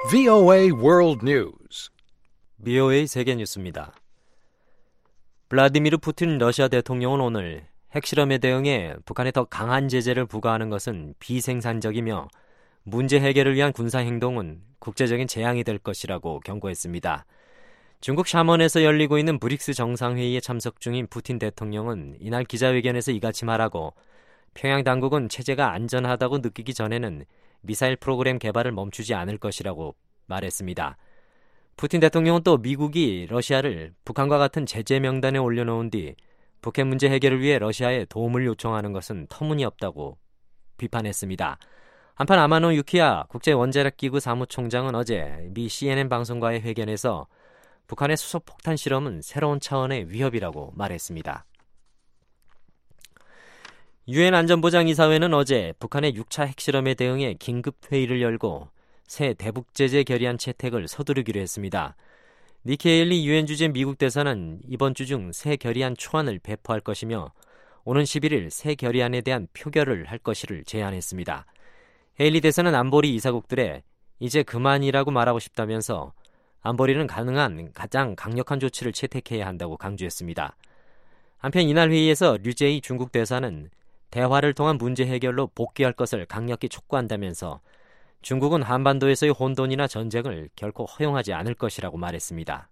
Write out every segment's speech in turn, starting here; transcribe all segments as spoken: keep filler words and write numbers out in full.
브이오에이 World News. 브이오에이 세계 뉴스입니다. 블라디미르 푸틴 러시아 대통령은 오늘 핵실험에 대응해 북한에 더 강한 제재를 부과하는 것은 비생산적이며 문제 해결을 위한 군사행동은 국제적인 재앙이 될 것이라고 경고했습니다. 중국 샤먼에서 열리고 있는 브릭스 정상회의에 참석 중인 푸틴 대통령은 이날 기자회견에서 이같이 말하고 평양 당국은 체제가 안전하다고 느끼기 전에는 미사일 프로그램 개발을 멈추지 않을 것이라고 말했습니다. 푸틴 대통령은 또 미국이 러시아를 북한과 같은 제재 명단에 올려놓은 뒤 북핵 문제 해결을 위해 러시아에 도움을 요청하는 것은 터무니없다고 비판했습니다. 한편 아마노 유키야 국제원자력기구 사무총장은 어제 미 씨엔엔 방송과의 회견에서 북한의 수소폭탄 실험은 새로운 차원의 위협이라고 말했습니다. 유엔 안전보장이사회는 어제 북한의 육 차 핵실험에 대응해 긴급회의를 열고 새 대북제재 결의안 채택을 서두르기로 했습니다. 니키 헤일리 유엔 주재 미국 대사는 이번 주 중 새 결의안 초안을 배포할 것이며 오는 십일 일 새 결의안에 대한 표결을 할 것을 제안했습니다. 헤일리 대사는 안보리 이사국들에 이제 그만이라고 말하고 싶다면서 안보리는 가능한 가장 강력한 조치를 채택해야 한다고 강조했습니다. 한편 이날 회의에서 류제이 중국 대사는 대화를 통한 문제 해결로 복귀할 것을 강력히 촉구한다면서 중국은 한반도에서의 혼돈이나 전쟁을 결코 허용하지 않을 것이라고 말했습니다.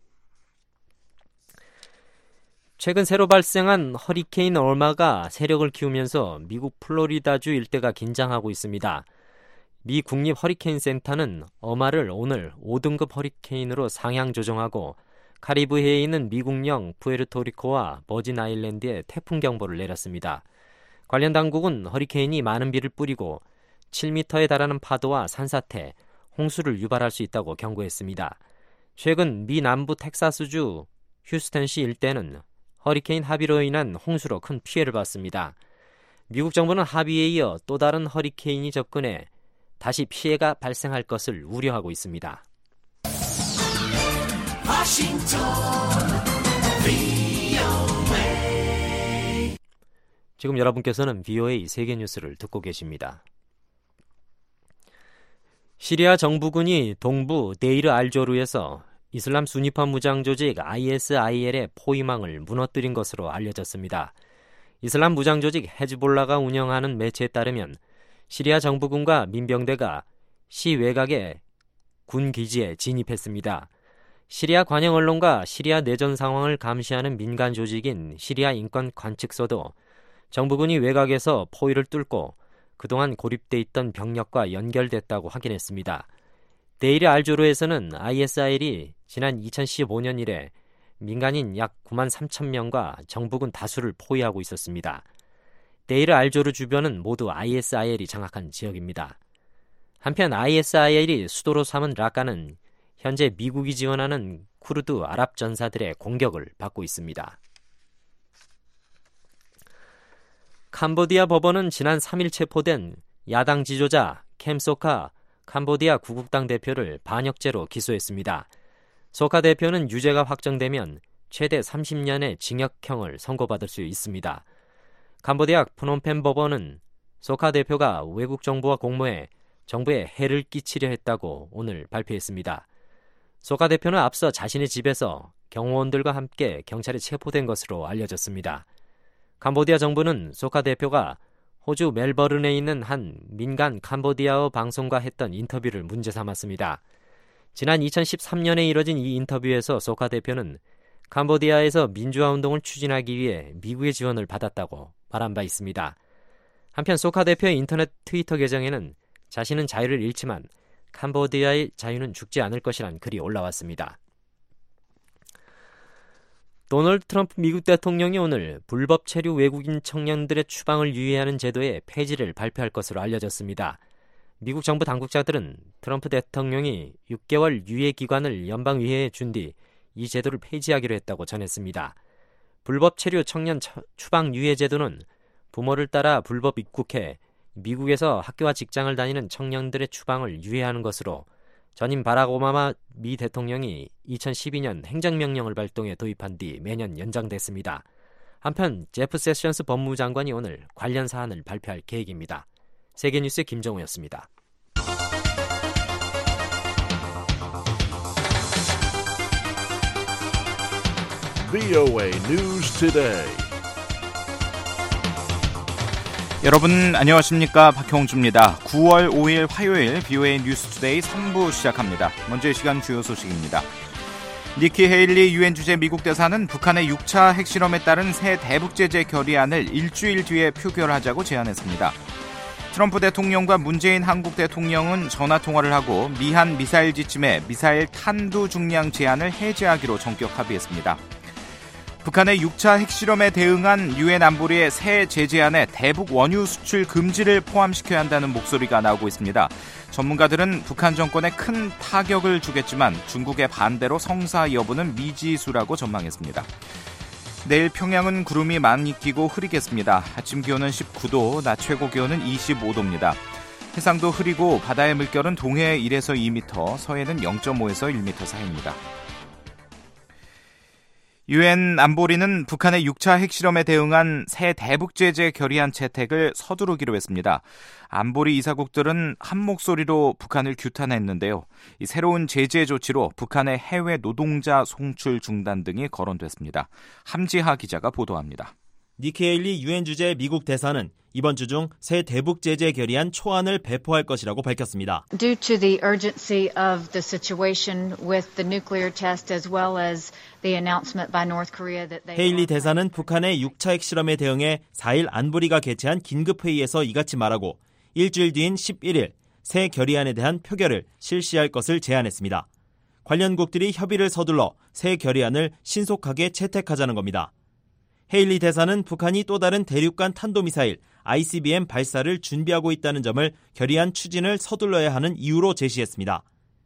최근 새로 발생한 허리케인 얼마가 세력을 키우면서 미국 플로리다주 일대가 긴장하고 있습니다. 미 국립 허리케인 센터는 어마를 오늘 오 등급 허리케인으로 상향 조정하고 카리브해에 있는 미국령 푸에르토리코와 버진 아일랜드에 태풍 경보를 내렸습니다. 관련 당국은 허리케인이 많은 비를 뿌리고 칠 미터에 달하는 파도와 산사태, 홍수를 유발할 수 있다고 경고했습니다. 최근 미 남부 텍사스주 휴스턴시 일대는 허리케인 하비로 인한 홍수로 큰 피해를 봤습니다. 미국 정부는 하비에 이어 또 다른 허리케인이 접근해 다시 피해가 발생할 것을 우려하고 있습니다. 워싱턴, 브이오에이. 지금 여러분께서는 브이오에이 세계 뉴스를 듣고 계십니다. 시리아 정부군이 동부 데이르 알조르에서 이슬람 순위파 무장 조직 아이에스아이엘의 포위망을 무너뜨린 것으로 알려졌습니다. 이슬람 무장 조직 헤즈볼라가 운영하는 매체에 따르면 시리아 정부군과 민병대가 시 외곽의 군 기지에 진입했습니다. 시리아 관영 언론과 시리아 내전 상황을 감시하는 민간 조직인 시리아 인권 관측소도 정부군이 외곽에서 포위를 뚫고 그동안 고립돼 있던 병력과 연결됐다고 확인했습니다. 데이르 알조르에서는 아이에스아이엘이 지난 이천십오 년 이래 민간인 약 구만 삼천 명과 정부군 다수를 포위하고 있었습니다. 데이르 알조르 주변은 모두 아이에스아이엘이 장악한 지역입니다. 한편 아이에스아이엘이 수도로 삼은 라카는 현재 미국이 지원하는 쿠르드 아랍 전사들의 공격을 받고 있습니다. 캄보디아 법원은 지난 삼 일 체포된 야당 지도자 캠 소카 캄보디아 구국당 대표를 반역죄로 기소했습니다. 소카 대표는 유죄가 확정되면 최대 삼십 년의 징역형을 선고받을 수 있습니다. 캄보디아 프놈펜 법원은 소카 대표가 외국 정부와 공모해 정부에 해를 끼치려 했다고 오늘 발표했습니다. 소카 대표는 앞서 자신의 집에서 경호원들과 함께 경찰에 체포된 것으로 알려졌습니다. 캄보디아 정부는 소카 대표가 호주 멜버른에 있는 한 민간 캄보디아어 방송과 했던 인터뷰를 문제 삼았습니다. 지난 이천십삼 년에 이뤄진 이 인터뷰에서 소카 대표는 캄보디아에서 민주화 운동을 추진하기 위해 미국의 지원을 받았다고 말한 바 있습니다. 한편 소카 대표의 인터넷 트위터 계정에는 자신은 자유를 잃지만 캄보디아의 자유는 죽지 않을 것이란 글이 올라왔습니다. 도널드 트럼프 미국 대통령이 오늘 불법 체류 외국인 청년들의 추방을 유예하는 제도의 폐지를 발표할 것으로 알려졌습니다. 미국 정부 당국자들은 트럼프 대통령이 육 개월 유예 기간을 연방의회에 준 뒤 이 제도를 폐지하기로 했다고 전했습니다. 불법 체류 청년 추방 유예 제도는 부모를 따라 불법 입국해 미국에서 학교와 직장을 다니는 청년들의 추방을 유예하는 것으로 전임 바락 오바마 미 대통령이 이천십이 년 행정명령을 발동해 도입한 뒤 매년 연장됐습니다. 한편 제프 세션스 법무장관이 오늘 관련 사안을 발표할 계획입니다. 세계뉴스의 김정우였습니다. 브이오에이 News Today. 여러분 안녕하십니까, 박형주입니다. 구월 오일 화요일 브이오에이 뉴스투데이 삼 부 시작합니다. 먼저 이 시간 주요 소식입니다. 니키 헤일리 유엔 주재 미국 대사는 북한의 육 차 핵실험에 따른 새 대북 제재 결의안을 일주일 뒤에 표결하자고 제안했습니다. 트럼프 대통령과 문재인 한국 대통령은 전화통화를 하고 미한 미사일 지침에 미사일 탄두 중량 제한을 해제하기로 전격 합의했습니다. 북한의 육 차 핵실험에 대응한 유엔 안보리의 새 제재안에 대북 원유 수출 금지를 포함시켜야 한다는 목소리가 나오고 있습니다. 전문가들은 북한 정권에 큰 타격을 주겠지만 중국의 반대로 성사 여부는 미지수라고 전망했습니다. 내일 평양은 구름이 많이 끼고 흐리겠습니다. 아침 기온은 십구 도, 낮 최고 기온은 이십오 도입니다. 해상도 흐리고 바다의 물결은 동해 일에서 이 미터, 서해는 영 점 오에서 일 미터 사이입니다. 유엔 안보리는 북한의 육 차 핵실험에 대응한 새 대북 제재 결의안 채택을 서두르기로 했습니다. 안보리 이사국들은 한 목소리로 북한을 규탄했는데요. 이 새로운 제재 조치로 북한의 해외 노동자 송출 중단 등이 거론됐습니다. 함지하 기자가 보도합니다. 니키 헤일리 유엔 주재 미국 대사는 이번 주 중 새 대북 제재 결의안 초안을 배포할 것이라고 밝혔습니다. Due to the urgency of the situation with the nuclear test as well as the announcement by North Korea that they 헤일리 대사는 북한의 육 차 핵실험에 대응해 사 일 안보리가 개최한 긴급회의에서 이같이 말하고 일주일 뒤인 십일 일 새 결의안에 대한 표결을 실시할 것을 제안했습니다. 관련국들이 협의를 서둘러 새 결의안을 신속하게 채택하자는 겁니다. 헤일리 대사는 북한이 또 다른 대륙간 탄도미사일 아이씨비엠 발사를 준비하고 있다는 점을 결의안 추진을 서둘러야 하는 이유로 제시했습니다.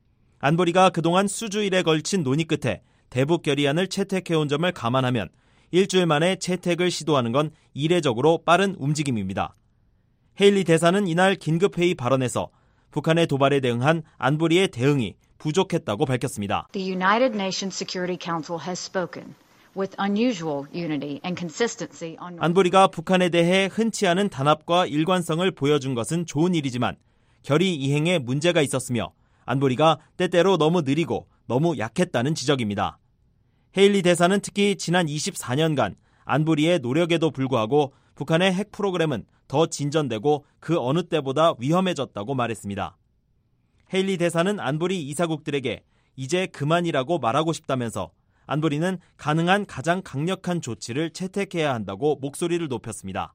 안보리가 그동안 수주일에 걸친 논의 끝에 대북 결의안을 채택해온 점을 감안하면 일주일 만에 채택을 시도하는 건 이례적으로 빠른 움직임입니다. 헤일리 대사는 이날 긴급회의 발언에서 북한의 도발에 대응한 안보리의 대응이 부족했다고 밝혔습니다. The United Nations Security Council has spoken. With unusual unity and consistency on 안보리가 북한에 대해 흔치 않은 단합과 일관성을 보여준 것은 좋은 일이지만 결의 이행에 문제가 있었으며 안보리가 때때로 너무 느리고 너무 약했다는 지적입니다. 헤일리 대사는 특히 지난 이십사 년간 안보리의 노력에도 불구하고 북한의 핵 프로그램은 더 진전되고 그 어느 때보다 위험해졌다고 말했습니다. 헤일리 대사는 안보리 이사국들에게 이제 그만이라고 말하고 싶다면서 안보리는 가능한 가장 강력한 조치를 채택해야 한다고 목소리를 높였습니다.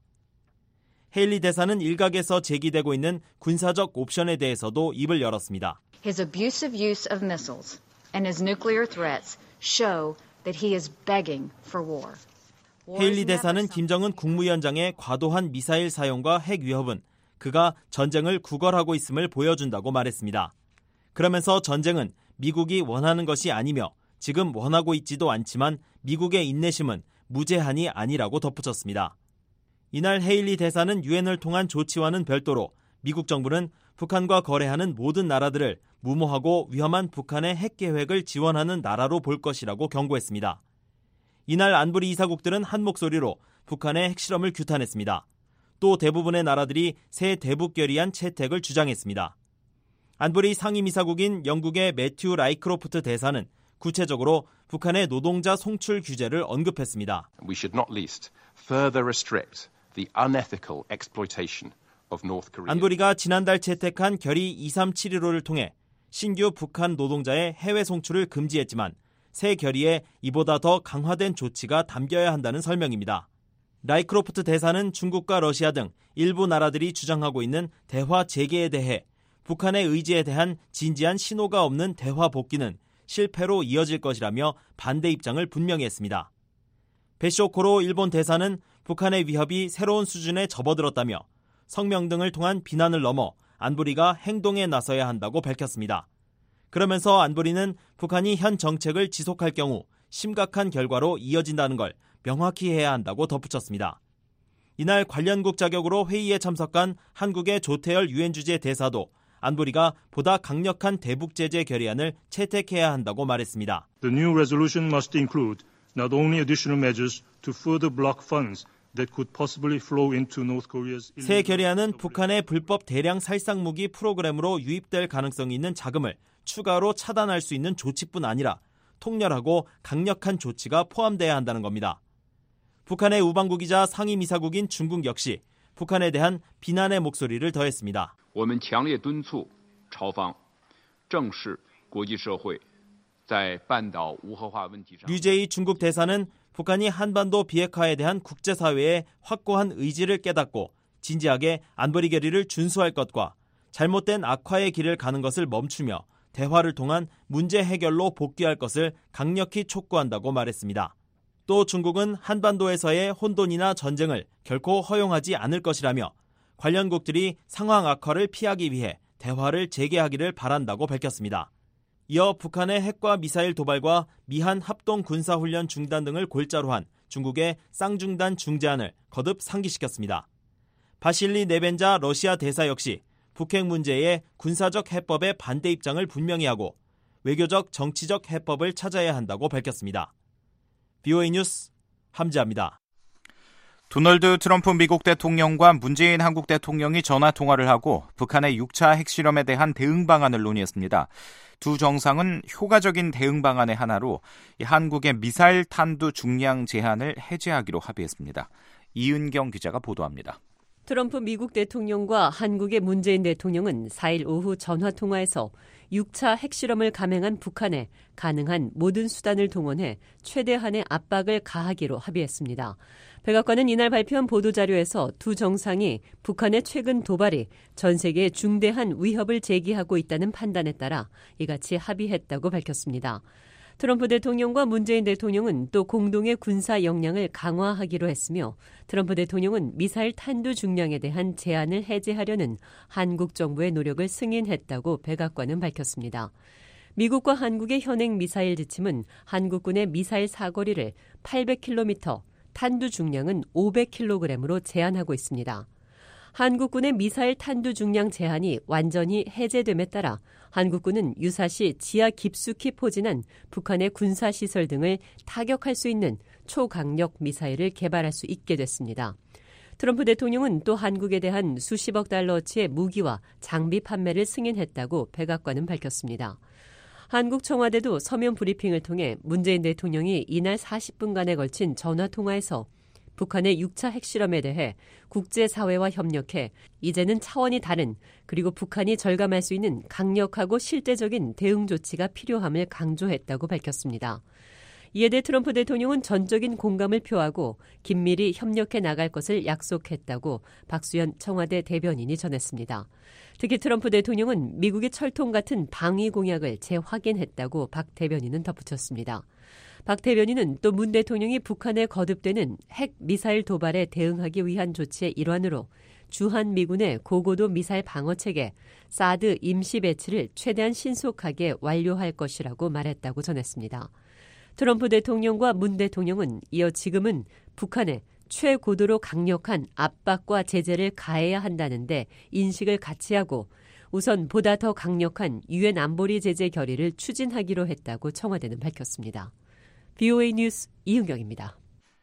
헤일리 대사는 일각에서 제기되고 있는 군사적 옵션에 대해서도 입을 열었습니다. His abusive use of missiles and his nuclear threats show that he is begging for war. 헤일리 대사는 김정은 국무위원장의 과도한 미사일 사용과 핵 위협은 그가 전쟁을 구걸하고 있음을 보여준다고 말했습니다. 그러면서 전쟁은 미국이 원하는 것이 아니며 지금 원하고 있지도 않지만 미국의 인내심은 무제한이 아니라고 덧붙였습니다. 이날 헤일리 대사는 유엔을 통한 조치와는 별도로 미국 정부는 북한과 거래하는 모든 나라들을 무모하고 위험한 북한의 핵 계획을 지원하는 나라로 볼 것이라고 경고했습니다. 이날 안보리 이사국들은 한 목소리로 북한의 핵실험을 규탄했습니다. 또 대부분의 나라들이 새 대북 결의안 채택을 주장했습니다. 안보리 상임이사국인 영국의 매튜 라이크로프트 대사는 구체적으로 북한의 노동자 송출 규제를 언급했습니다. We should not least further restrict the unethical exploitation of North Korea. 안보리가 지난달 채택한 결의 이삼칠일오를 통해 신규 북한 노동자의 해외 송출을 금지했지만 새 결의에 이보다 더 강화된 조치가 담겨야 한다는 설명입니다. 라이크로프트 대사는 중국과 러시아 등 일부 나라들이 주장하고 있는 대화 재개에 대해 북한의 의지에 대한 진지한 신호가 없는 대화 복귀는 실패로 이어질 것이라며 반대 입장을 분명히 했습니다. 베쇼코로 일본 대사는 북한의 위협이 새로운 수준에 접어들었다며 성명 등을 통한 비난을 넘어 안보리가 행동에 나서야 한다고 밝혔습니다. 그러면서 안보리는 북한이 현 정책을 지속할 경우 심각한 결과로 이어진다는 걸 명확히 해야 한다고 덧붙였습니다. 이날 관련국 자격으로 회의에 참석한 한국의 조태열 유엔 주재 대사도 안보리가 보다 강력한 대북 제재 결의안을 채택해야 한다고 말했습니다. The new resolution must include not only additional measures to further block funds that could possibly flow into North Korea's 새 결의안은 북한의 불법 대량 살상 무기 프로그램으로 유입될 가능성이 있는 자금을 추가로 차단할 수 있는 조치뿐 아니라 통렬하고 강력한 조치가 포함돼야 한다는 겁니다. 북한의 우방국이자 상임이사국인 중국 역시 북한에 대한 비난의 목소리를 더했습니다. 我们强烈敦促朝方正视国际社会在半岛无核化问题上 류제이 중국 대사는 북한이 한반도 비핵화에 대한 국제사회의 확고한 의지를 깨닫고 진지하게 안보리 결의를 준수할 것과 잘못된 악화의 길을 가는 것을 멈추며 대화를 통한 문제 해결로 복귀할 것을 강력히 촉구한다고 말했습니다. 또 중국은 한반도에서의 혼돈이나 전쟁을 결코 허용하지 않을 것이라며 관련국들이 상황 악화를 피하기 위해 대화를 재개하기를 바란다고 밝혔습니다. 이어 북한의 핵과 미사일 도발과 미한 합동 군사훈련 중단 등을 골자로 한 중국의 쌍중단 중재안을 거듭 상기시켰습니다. 바실리 네벤자 러시아 대사 역시 북핵 문제의 군사적 해법의 반대 입장을 분명히 하고 외교적 정치적 해법을 찾아야 한다고 밝혔습니다. 비오에이 뉴스 함지아입니다. 도널드 트럼프 미국 대통령과 문재인 한국 대통령이 전화 통화를 하고 북한의 육 차 핵실험에 대한 대응 방안을 논의했습니다. 두 정상은 효과적인 대응 방안의 하나로 한국의 미사일 탄두 중량 제한을 해제하기로 합의했습니다. 이은경 기자가 보도합니다. 트럼프 미국 대통령과 한국의 문재인 대통령은 사일 오후 전화통화에서 육 차 핵실험을 감행한 북한에 가능한 모든 수단을 동원해 최대한의 압박을 가하기로 합의했습니다. 백악관은 이날 발표한 보도자료에서 두 정상이 북한의 최근 도발이 전 세계에 중대한 위협을 제기하고 있다는 판단에 따라 이같이 합의했다고 밝혔습니다. 트럼프 대통령과 문재인 대통령은 또 공동의 군사 역량을 강화하기로 했으며 트럼프 대통령은 미사일 탄두 중량에 대한 제한을 해제하려는 한국 정부의 노력을 승인했다고 백악관은 밝혔습니다. 미국과 한국의 현행 미사일 지침은 한국군의 미사일 사거리를 팔백 킬로미터, 탄두 중량은 오백 킬로그램으로 제한하고 있습니다. 한국군의 미사일 탄두 중량 제한이 완전히 해제됨에 따라 한국군은 유사시 지하 깊숙이 포진한 북한의 군사시설 등을 타격할 수 있는 초강력 미사일을 개발할 수 있게 됐습니다. 트럼프 대통령은 또 한국에 대한 수십억 달러어치의 무기와 장비 판매를 승인했다고 백악관은 밝혔습니다. 한국 청와대도 서면 브리핑을 통해 문재인 대통령이 이날 사십 분간에 걸친 전화통화에서 북한의 육 차 핵실험에 대해 국제사회와 협력해 이제는 차원이 다른 그리고 북한이 절감할 수 있는 강력하고 실제적인 대응 조치가 필요함을 강조했다고 밝혔습니다. 이에 대해 트럼프 대통령은 전적인 공감을 표하고 긴밀히 협력해 나갈 것을 약속했다고 박수현 청와대 대변인이 전했습니다. 특히 트럼프 대통령은 미국의 철통 같은 방위 공약을 재확인했다고 박 대변인은 덧붙였습니다. 박 대변인은 또 문 대통령이 북한에 거듭되는 핵 미사일 도발에 대응하기 위한 조치의 일환으로 주한 미군의 고고도 미사일 방어체계 사드 임시 배치를 최대한 신속하게 완료할 것이라고 말했다고 전했습니다. 트럼프 대통령과 문 대통령은 이어 지금은 북한에 최고도로 강력한 압박과 제재를 가해야 한다는데 인식을 같이 하고 우선 보다 더 강력한 유엔 안보리 제재 결의를 추진하기로 했다고 청와대는 밝혔습니다. 비오에이 뉴스 이은경입니다.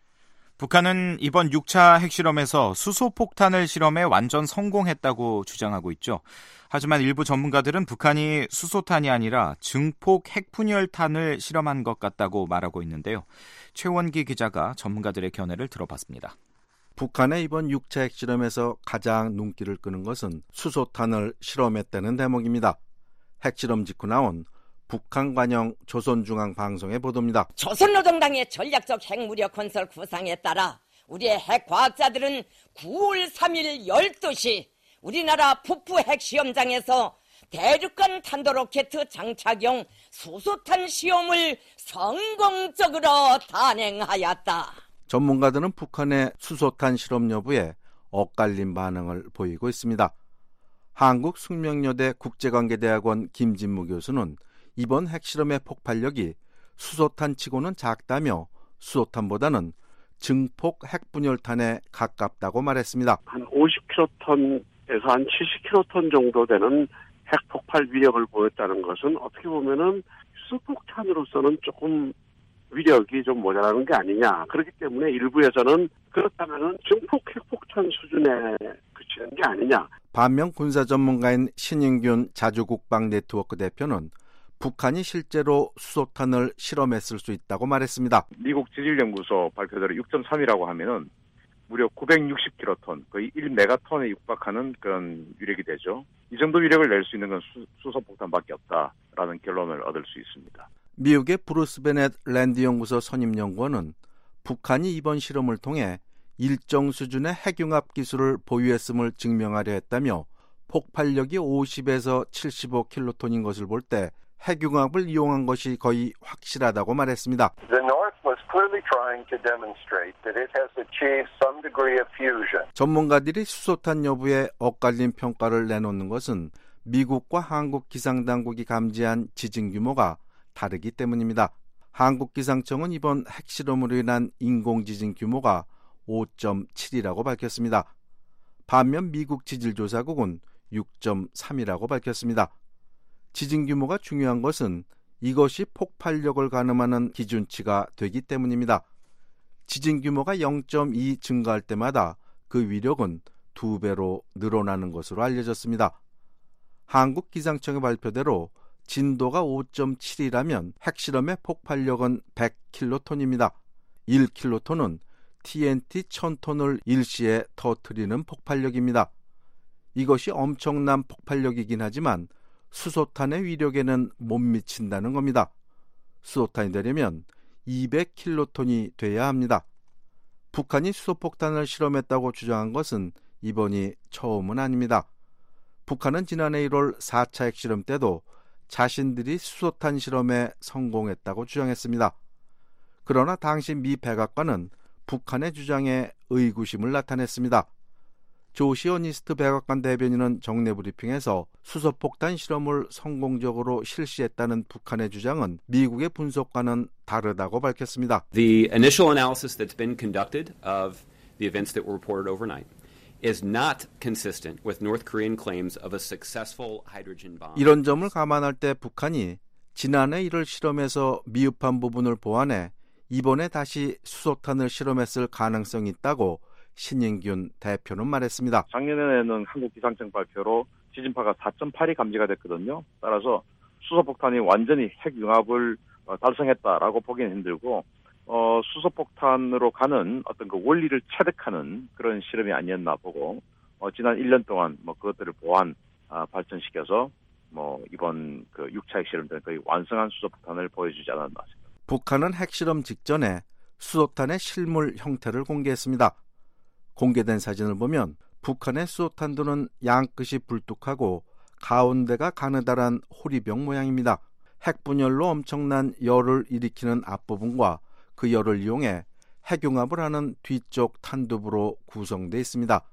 북한은 이번 육 차 핵실험에서 수소폭탄을 실험해 완전 성공했다고 주장하고 있죠. 하지만 일부 전문가들은 북한이 수소탄이 아니라 증폭 핵분열탄을 실험한 것 같다고 말하고 있는데요. 최원기 기자가 전문가들의 견해를 들어봤습니다. 북한의 이번 육 차 핵실험에서 가장 눈길을 끄는 것은 수소탄을 실험했다는 대목입니다. 핵실험 직후 나온 북한 관영 조선중앙방송의 보도입니다. 조선노동당의 전략적 핵무력 건설 구상에 따라 우리의 핵과학자들은 구월 삼일 열두 시 우리나라 북부 핵시험장에서 대륙간 탄도로켓 장착용 수소탄 시험을 성공적으로 단행하였다. 전문가들은 북한의 수소탄 실험 여부에 엇갈린 반응을 보이고 있습니다. 한국숙명여대 국제관계대학원 김진무 교수는 이번 핵실험의 폭발력이 수소탄 치고는 작다며 수소탄보다는 증폭 핵분열탄에 가깝다고 말했습니다. 한 오십 킬로톤에서 한 칠십 킬로톤 정도 되는 핵폭발 위력을 보였다는 것은 어떻게 보면은 수소폭탄으로서는 조금 위력이 좀 모자라는 게 아니냐. 그렇기 때문에 일부에서는 그렇다면은 증폭 핵폭탄 수준에 그치는 게 아니냐. 반면 군사 전문가인 신인균 자주국방 네트워크 대표는 북한이 실제로 수소탄을 실험했을 수 있다고 말했습니다. 미국 지질연구소 발표대로 육 점 삼이라고 하면은 무려 구백육십 킬로톤, 거의 일 메가톤에 육박하는 그런 위력이 되죠. 이 정도 위력을 낼 수 있는 건 수, 수소폭탄밖에 없다라는 결론을 얻을 수 있습니다. 미국의 브루스 베넷 랜드 연구소 선임 연구원은 북한이 이번 실험을 통해 일정 수준의 핵융합 기술을 보유했음을 증명하려 했다며 폭발력이 오십에서 칠십오 킬로톤인 것을 볼 때 핵융합을 이용한 것이 거의 확실하다고 말했습니다. The North was clearly trying to demonstrate that it has achieved some degree of fusion. 전문가들이 수소탄 여부에 엇갈린 평가를 내놓는 것은 미국과 한국 기상당국이 감지한 지진 규모가 다르기 때문입니다. 한국 기상청은 이번 핵실험으로 인한 인공지진 규모가 오 점 칠이라고 밝혔습니다. 반면 미국 지질조사국은 육 점 삼이라고 밝혔습니다. 지진 규모가 중요한 것은 이것이 폭발력을 가늠하는 기준치가 되기 때문입니다. 지진 규모가 영 점 이 증가할 때마다 그 위력은 두 배로 늘어나는 것으로 알려졌습니다. 한국 기상청의 발표대로 진도가 오 점 칠이라면 핵실험의 폭발력은 백 킬로톤입니다. 일 킬로톤은 티엔티 천 톤을 일시에 터뜨리는 폭발력입니다. 이것이 엄청난 폭발력이긴 하지만 수소탄의 위력에는 못 미친다는 겁니다. 수소탄이 되려면 이백 킬로톤이 돼야 합니다. 북한이 수소폭탄을 실험했다고 주장한 것은 이번이 처음은 아닙니다. 북한은 지난해 일월 사 차 핵실험 때도 자신들이 수소탄 실험에 성공했다고 주장했습니다. 그러나 당시 미 백악관은 북한의 주장에 의구심을 나타냈습니다. 조 시어니스트 백악관 대변인은 정례 브리핑에서 수소폭탄 실험을 성공적으로 실시했다는 북한의 주장은 미국의 분석과는 다르다고 밝혔습니다. The initial analysis that's been conducted of the events that were reported overnight is not consistent with North Korean claims of a successful hydrogen bomb. 이런 점을 감안할 때 북한이 지난해 일월 실험에서 미흡한 부분을 보완해 이번에 다시 수소탄을 실험했을 가능성이 있다고 신인균 대표는 말했습니다. 작년에는 한국 기상청 발표로 지진파가 사 점 팔이 감지가 됐거든요. 따라서 수소폭탄이 완전히 핵융합을 달성했다라고 보기는 힘들고 어, 수소폭탄으로 가는 어떤 그 원리를 체득하는 그런 실험이 아니었나 보고 어, 지난 일 년 동안 뭐 그것들을 보완 아, 발전시켜서 뭐 이번 그 육 차 핵실험 때는 거의 완성한 수소폭탄을 보여주지 않았나 싶습니다. 북한은 핵실험 직전에 수소탄의 실물 형태를 공개했습니다. 공개된 사진을 보면 북한의 수소탄두는 양끝이 불뚝하고 가운데가 가느다란 호리병 모양입니다. 핵분열로 엄청난 열을 일으키는 앞부분과 그 열을 이용해 핵융합을 하는 뒤쪽 탄두부로 구성되어 있습니다.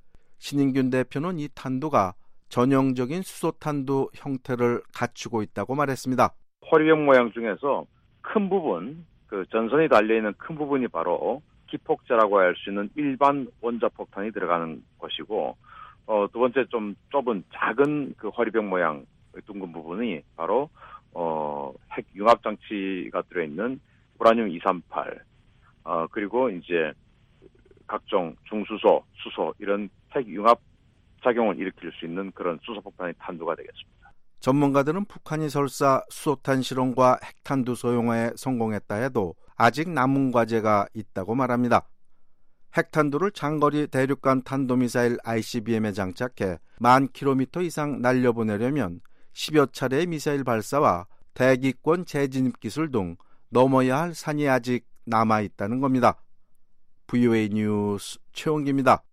신인균 대표는 이 탄두가 전형적인 수소탄두 형태를 갖추고 있다고 말했습니다. 호리병 모양 중에서 큰 부분, 그 전선이 달려있는 큰 부분이 바로 기폭제라고 할 수 있는 일반 원자폭탄이 들어가는 것이고, 어, 두 번째 좀 좁은 작은 그 허리병 모양 둥근 부분이 바로 어, 핵 융합 장치가 들어있는 우라늄 이백삼십팔, 어, 그리고 이제 각종 중수소, 수소 이런 핵 융합 작용을 일으킬 수 있는 그런 수소폭탄의 탄두가 되겠습니다. 전문가들은 북한이 설사 수소탄 실험과 핵탄두 소형화에 성공했다 해도 아직 남은 과제가 있다고 말합니다. 핵탄두를 장거리 대륙간 탄도미사일 아이씨비엠에 장착해 만 킬로미터 이상 날려보내려면 십여 차례의 미사일 발사와 대기권 재진입 기술 등 넘어야 할 산이 아직 남아있다는 겁니다. 브이오에이 뉴스 최원기입니다.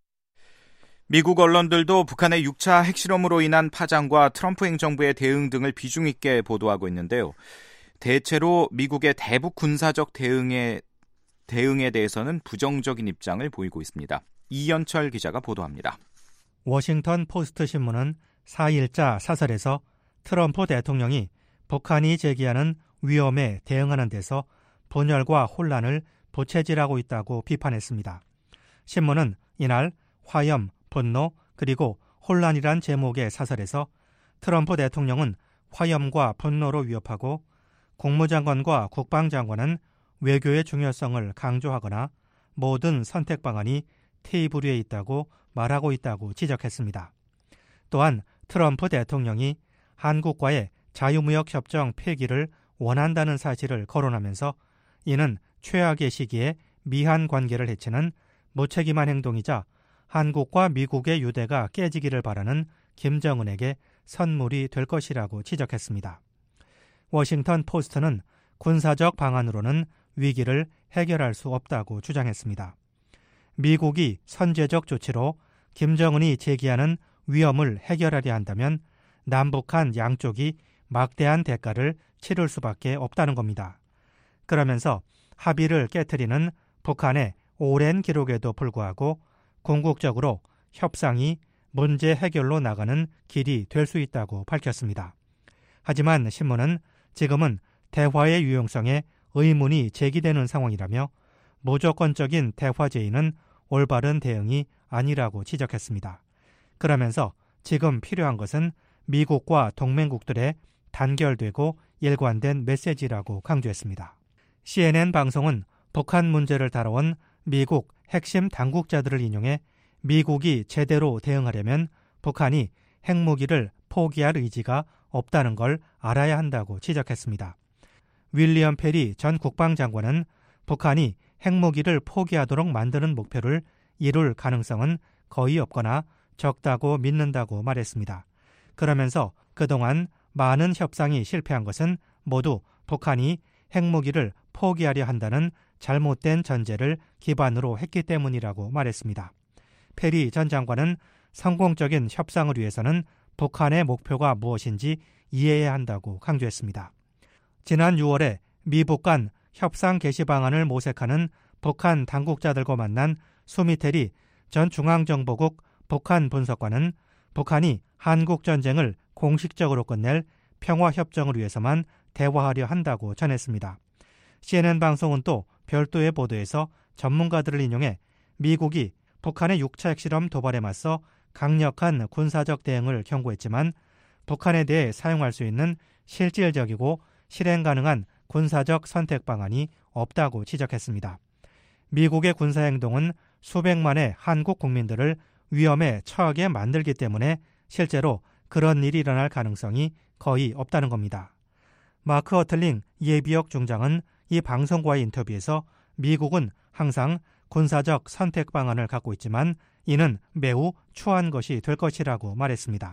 미국 언론들도 북한의 육 차 핵실험으로 인한 파장과 트럼프 행정부의 대응 등을 비중 있게 보도하고 있는데요. 대체로 미국의 대북 군사적 대응에, 대응에 대해서는 부정적인 입장을 보이고 있습니다. 이연철 기자가 보도합니다. 워싱턴 포스트 신문은 사 일자 사설에서 트럼프 대통령이 북한이 제기하는 위험에 대응하는 데서 분열과 혼란을 부채질하고 있다고 비판했습니다. 신문은 이날 화염, 분노, 그리고 혼란이란 제목의 사설에서 트럼프 대통령은 화염과 분노로 위협하고 국무장관과 국방장관은 외교의 중요성을 강조하거나 모든 선택 방안이 테이블 위에 있다고 말하고 있다고 지적했습니다. 또한 트럼프 대통령이 한국과의 자유무역협정 폐기를 원한다는 사실을 거론하면서 이는 최악의 시기에 미한 관계를 해치는 무책임한 행동이자 한국과 미국의 유대가 깨지기를 바라는 김정은에게 선물이 될 것이라고 지적했습니다. 워싱턴 포스트는 군사적 방안으로는 위기를 해결할 수 없다고 주장했습니다. 미국이 선제적 조치로 김정은이 제기하는 위험을 해결하려 한다면 남북한 양쪽이 막대한 대가를 치를 수밖에 없다는 겁니다. 그러면서 합의를 깨트리는 북한의 오랜 기록에도 불구하고 궁극적으로 협상이 문제 해결로 나가는 길이 될 수 있다고 밝혔습니다. 하지만 신문은 지금은 대화의 유용성에 의문이 제기되는 상황이라며 무조건적인 대화 제의는 올바른 대응이 아니라고 지적했습니다. 그러면서 지금 필요한 것은 미국과 동맹국들의 단결되고 일관된 메시지라고 강조했습니다. 씨엔엔 방송은 북한 문제를 다뤄온 미국 핵심 당국자들을 인용해 미국이 제대로 대응하려면 북한이 핵무기를 포기할 의지가 없다는 걸 알아야 한다고 지적했습니다. 윌리엄 페리 전 국방장관은 북한이 핵무기를 포기하도록 만드는 목표를 이룰 가능성은 거의 없거나 적다고 믿는다고 말했습니다. 그러면서 그동안 많은 협상이 실패한 것은 모두 북한이 핵무기를 포기하려 한다는 잘못된 전제를 기반으로 했기 때문이라고 말했습니다. 페리 전 장관은 성공적인 협상을 위해서는 북한의 목표가 무엇인지 이해해야 한다고 강조했습니다. 지난 유월에 미북 간 협상 개시 방안을 모색하는 북한 당국자들과 만난 수미테리 전 중앙정보국 북한 분석관은 북한이 한국 전쟁을 공식적으로 끝낼 평화협정을 위해서만 대화하려 한다고 전했습니다. 씨엔엔 방송은 또 별도의 보도에서 전문가들을 인용해 미국이 북한의 육 차 핵실험 도발에 맞서 강력한 군사적 대응을 경고했지만 북한에 대해 사용할 수 있는 실질적이고 실행 가능한 군사적 선택 방안이 없다고 지적했습니다. 미국의 군사행동은 수백만의 한국 국민들을 위험에 처하게 만들기 때문에 실제로 그런 일이 일어날 가능성이 거의 없다는 겁니다. 마크 어틀링 예비역 중장은 이 방송과의 인터뷰에서 미국은 항상 군사적 선택 방안을 갖고 있지만 이는 매우 추한 것이 될 것이라고 말했습니다.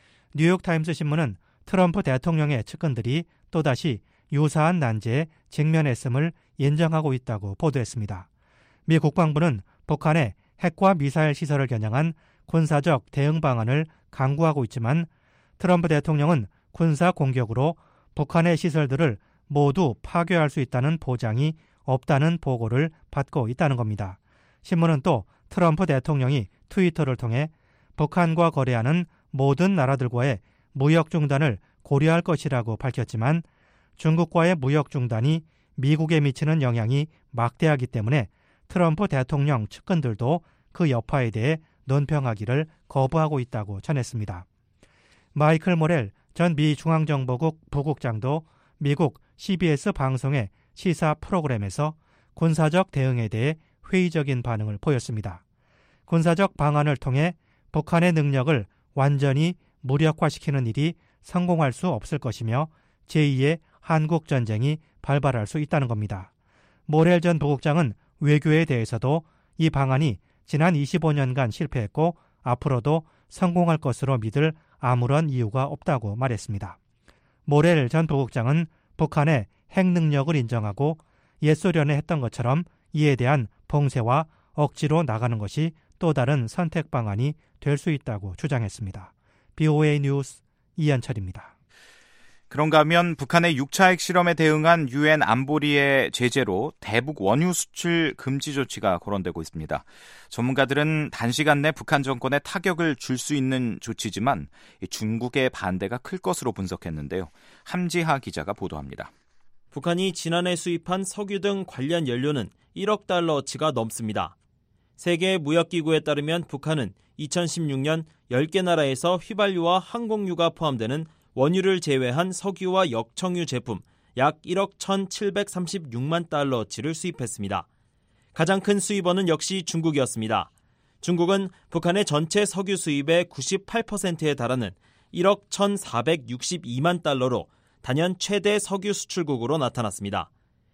뉴욕타임스 신문은 트럼프 대통령의 측근들이 또다시 유사한 난제에 직면했음을 인정하고 있다고 보도했습니다. 미 국방부는 북한의 핵과 미사일 시설을 겨냥한 군사적 대응 방안을 강구하고 있지만 트럼프 대통령은 군사 공격으로 북한의 시설들을 모두 파괴할 수 있다는 보장이 없다는 보고를 받고 있다는 겁니다. 신문은 또 트럼프 대통령이 트위터를 통해 북한과 거래하는 모든 나라들과의 무역 중단을 고려할 것이라고 밝혔지만 중국과의 무역 중단이 미국에 미치는 영향이 막대하기 때문에 트럼프 대통령 측근들도 그 여파에 대해 논평하기를 거부하고 있다고 전했습니다. 마이클 모렐 전 미 중앙정보국 부국장도 미국 씨비에스 방송의 시사 프로그램에서 군사적 대응에 대해 회의적인 반응을 보였습니다. 군사적 방안을 통해 북한의 능력을 완전히 무력화시키는 일이 성공할 수 없을 것이며 제이의 한국전쟁이 발발할 수 있다는 겁니다. 모렐 전 부국장은 외교에 대해서도 이 방안이 지난 이십오 년간 실패했고 앞으로도 성공할 것으로 믿을 아무런 이유가 없다고 말했습니다. 모렐 전 부국장은 북한의 핵 능력을 인정하고 옛소련에 했던 것처럼 이에 대한 봉쇄와 억지로 나가는 것이 또 다른 선택 방안이 될 수 있다고 주장했습니다. 비오에이 뉴스 이현철입니다. 그런가 하면 북한의 육 차 핵실험에 대응한 유엔 안보리의 제재로 대북 원유 수출 금지 조치가 거론되고 있습니다. 전문가들은 단시간 내 북한 정권에 타격을 줄 수 있는 조치지만 중국의 반대가 클 것으로 분석했는데요. 함지하 기자가 보도합니다. 북한이 지난해 수입한 석유 등 관련 연료는 일억 달러어치가 넘습니다. 세계 무역기구에 따르면 북한은 이천십육 년 열 개 나라에서 휘발유와 항공유가 포함되는 원유를 제외한 석유와 역청유 제품 약 일억 천칠백삼십육만 달러어치를 수입했습니다. 가장 큰 수입원은 역시 중국이었습니다. 중국은 북한의 전체 석유 수입의 구십팔 퍼센트에 달하는 일억 천사백육십이만 달러로 단연 최대 석유 수출국으로 나타났습니다.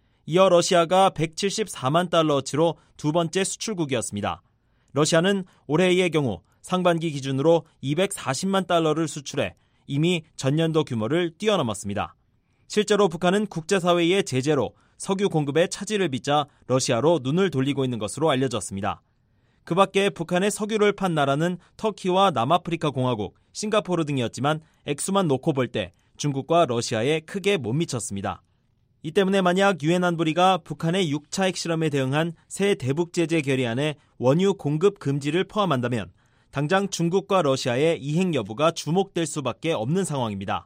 이어 러시아가 백칠십사만 달러어치로 두 번째 수출국이었습니다. 러시아는 올해의 경우 상반기 기준으로 이백사십만 달러를 수출해 이미 전년도 규모를 뛰어넘었습니다. 실제로 북한은 국제사회의 제재로 석유 공급에 차질을 빚자 러시아로 눈을 돌리고 있는 것으로 알려졌습니다. 그 밖에 북한의 석유를 판 나라는 터키와 남아프리카 공화국, 싱가포르 등이었지만 액수만 놓고 볼 때 중국과 러시아에 크게 못 미쳤습니다. 이 때문에 만약 유엔 안보리가 북한의 육 차 핵실험에 대응한 새 대북 제재 결의안에 원유 공급 금지를 포함한다면 당장 중국과 러시아의 이행 여부가 주목될 수밖에 없는 상황입니다.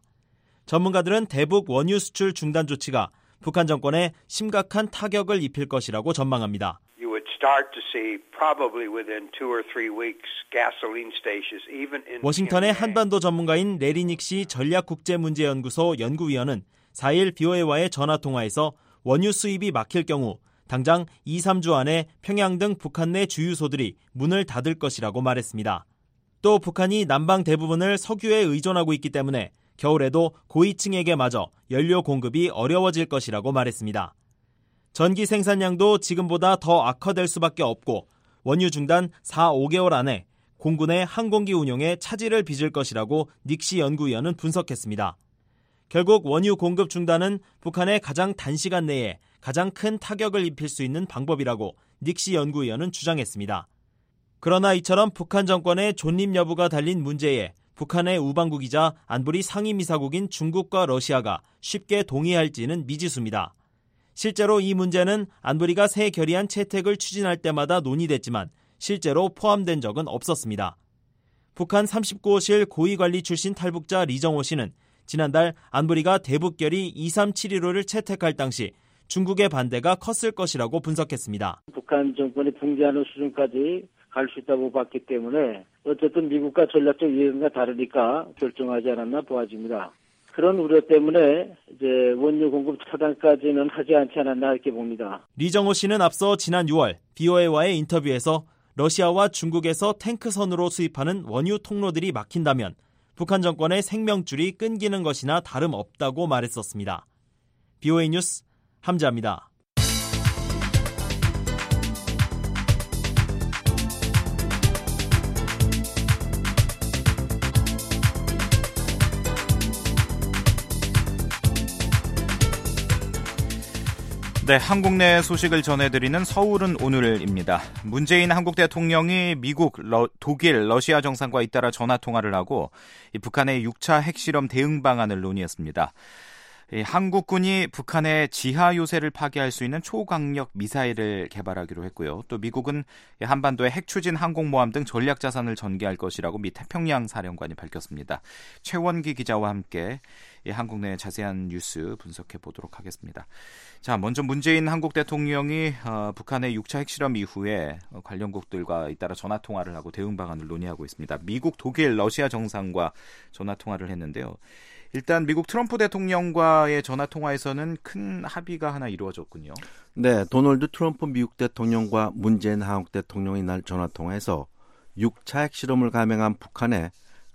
전문가들은 대북 원유 수출 중단 조치가 북한 정권에 심각한 타격을 입힐 것이라고 전망합니다. You would start to see probably within two or three weeks gasoline stations even in 워싱턴의 한반도 전문가인 레리닉시 전략국제문제연구소 연구위원은 사일 비오에이와의 전화통화에서 원유 수입이 막힐 경우 당장 이, 삼 주 안에 평양 등 북한 내 주유소들이 문을 닫을 것이라고 말했습니다. 또 북한이 남방 대부분을 석유에 의존하고 있기 때문에 겨울에도 고위층에게마저 연료 공급이 어려워질 것이라고 말했습니다. 전기 생산량도 지금보다 더 악화될 수밖에 없고 원유 중단 사, 오 개월 안에 공군의 항공기 운용에 차질을 빚을 것이라고 닉시 연구위원은 분석했습니다. 결국 원유 공급 중단은 북한에 가장 단시간 내에 가장 큰 타격을 입힐 수 있는 방법이라고 닉시 연구위원은 주장했습니다. 그러나 이처럼 북한 정권의 존립 여부가 달린 문제에 북한의 우방국이자 안보리 상임이사국인 중국과 러시아가 쉽게 동의할지는 미지수입니다. 실제로 이 문제는 안보리가 새 결의안 채택을 추진할 때마다 논의됐지만 실제로 포함된 적은 없었습니다. 북한 삼십구 호실 고위관리 출신 탈북자 리정호 씨는 지난달 안보리가 대북결의 이삼칠일오를 채택할 당시 중국의 반대가 컸을 것이라고 분석했습니다. 북한 정권이 붕괴하는 수준까지 갈 수 있다고 봤기 때문에 어쨌든 미국과 전략적 이해가 다르니까 결정하지 않았나 보아집니다. 그런 우려 때문에 이제 원유 공급 차단까지는 하지 않지 않았나 이렇게 봅니다. 리정호 씨는 앞서 지난 유월 비오에이와의 인터뷰에서 러시아와 중국에서 탱크선으로 수입하는 원유 통로들이 막힌다면 북한 정권의 생명줄이 끊기는 것이나 다름없다고 말했었습니다. 비오에이 뉴스 함자입니다. 네, 한국 내 소식을 전해드리는 서울은 오늘입니다. 문재인 한국 대통령이 미국, 러, 독일, 러시아 정상과 잇따라 전화통화를 하고 이 북한의 육 차 핵실험 대응 방안을 논의했습니다. 이 한국군이 북한의 지하 요새를 파괴할 수 있는 초강력 미사일을 개발하기로 했고요. 또 미국은 한반도의 핵 추진 항공모함 등 전략 자산을 전개할 것이라고 미 태평양 사령관이 밝혔습니다. 최원기 기자와 함께 이 한국 내 자세한 뉴스 분석해 보도록 하겠습니다. 자, 먼저 문재인 한국 대통령이 어, 북한의 육 차 핵실험 이후에 관련국들과 잇따라 전화통화를 하고 대응 방안을 논의하고 있습니다. 미국, 독일, 러시아 정상과 전화통화를 했는데요. 일단 미국 트럼프 대통령과의 전화통화에서는 큰 합의가 하나 이루어졌군요. 네, 도널드 트럼프 미국 대통령과 문재인 한국 대통령이 날 전화통화에서 육 차 핵실험을 감행한 북한에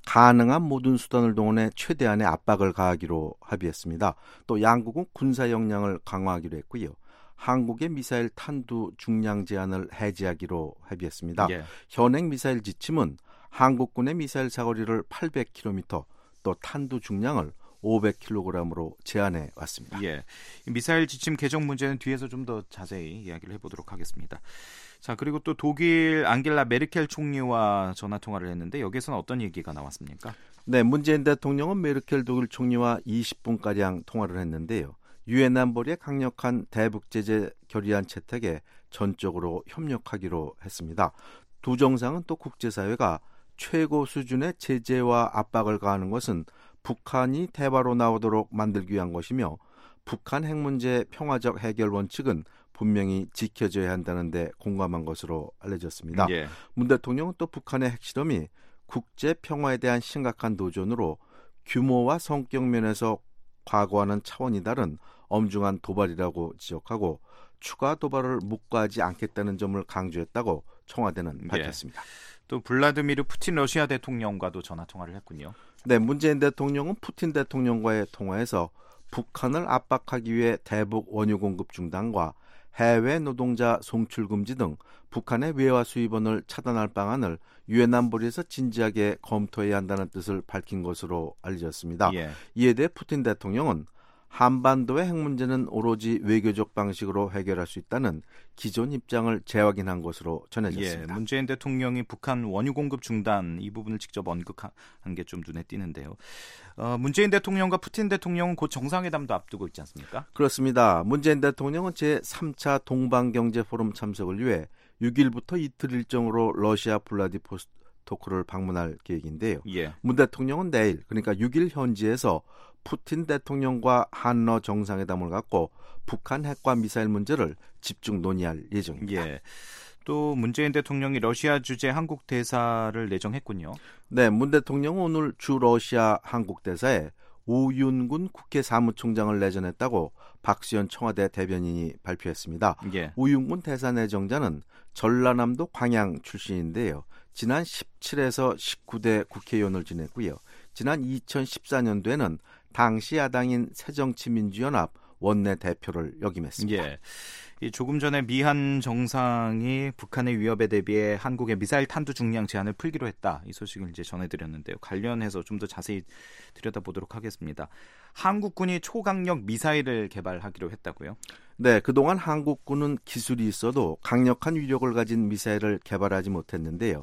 가능한 모든 수단을 동원해 최대한의 압박을 가하기로 합의했습니다. 또 양국은 군사 역량을 강화하기로 했고요. 한국의 미사일 탄두 중량 제한을 해제하기로 합의했습니다. 예. 현행 미사일 지침은 한국군의 미사일 사거리를 팔백 킬로미터, 또 탄두 중량을 오백 킬로그램으로 제한해 왔습니다. 예, 미사일 지침 개정 문제는 뒤에서 좀 더 자세히 이야기를 해보도록 하겠습니다. 자, 그리고 또 독일 앙겔라 메르켈 총리와 전화 통화를 했는데 여기에서는 어떤 얘기가 나왔습니까? 네, 문재인 대통령은 메르켈 독일 총리와 이십 분가량 통화를 했는데요. 유엔 안보리의 강력한 대북 제재 결의안 채택에 전적으로 협력하기로 했습니다. 두 정상은 또 국제사회가 최고 수준의 제재와 압박을 가하는 것은 북한이 대화로 나오도록 만들기 위한 것이며 북한 핵 문제의 평화적 해결 원칙은 분명히 지켜져야 한다는 데 공감한 것으로 알려졌습니다. 예. 문 대통령은 또 북한의 핵실험이 국제 평화에 대한 심각한 도전으로 규모와 성격 면에서 과거와는 차원이 다른 엄중한 도발이라고 지적하고 추가 도발을 묵과하지 않겠다는 점을 강조했다고 청와대는 밝혔습니다. 예. 또 블라디미르 푸틴 러시아 대통령과도 전화 통화를 했군요. 네, 문재인 대통령은 푸틴 대통령과의 통화에서 북한을 압박하기 위해 대북 원유 공급 중단과 해외 노동자 송출 금지 등 북한의 외화 수입원을 차단할 방안을 유엔 안보리에서 진지하게 검토해야 한다는 뜻을 밝힌 것으로 알려졌습니다. 예. 이에 대해 푸틴 대통령은 한반도의 핵 문제는 오로지 외교적 방식으로 해결할 수 있다는 기존 입장을 재확인한 것으로 전해졌습니다. 예, 문재인 대통령이 북한 원유 공급 중단 이 부분을 직접 언급한 게 좀 눈에 띄는데요. 어, 문재인 대통령과 푸틴 대통령은 곧 정상회담도 앞두고 있지 않습니까? 그렇습니다. 문재인 대통령은 제삼 차 동방경제포럼 참석을 위해 육 일부터 이틀 일정으로 러시아 블라디보스토크를 방문할 계획인데요. 예. 문 대통령은 내일 그러니까 육 일 현지에서 푸틴 대통령과 한러 정상회담을 갖고 북한 핵과 미사일 문제를 집중 논의할 예정입니다. 예. 또 문재인 대통령이 러시아 주재 한국 대사를 내정했군요. 네, 문 대통령은 오늘 주 러시아 한국 대사에 오윤군 국회 사무총장을 내정했다고 박수현 청와대 대변인이 발표했습니다. 예. 오윤군 대사 내정자는 전라남도 광양 출신인데요. 지난 십칠에서 십구 대 국회의원을 지냈고요. 지난 이천십사 년도에는 당시 야당인 새정치민주연합 원내대표를 역임했습니다. 예. 이 조금 전에 미한 정상이 북한의 위협에 대비해 한국의 미사일 탄두 중량 제한을 풀기로 했다. 이 소식을 이제 전해드렸는데요. 관련해서 좀 더 자세히 들여다보도록 하겠습니다. 한국군이 초강력 미사일을 개발하기로 했다고요? 네, 그동안 한국군은 기술이 있어도 강력한 위력을 가진 미사일을 개발하지 못했는데요.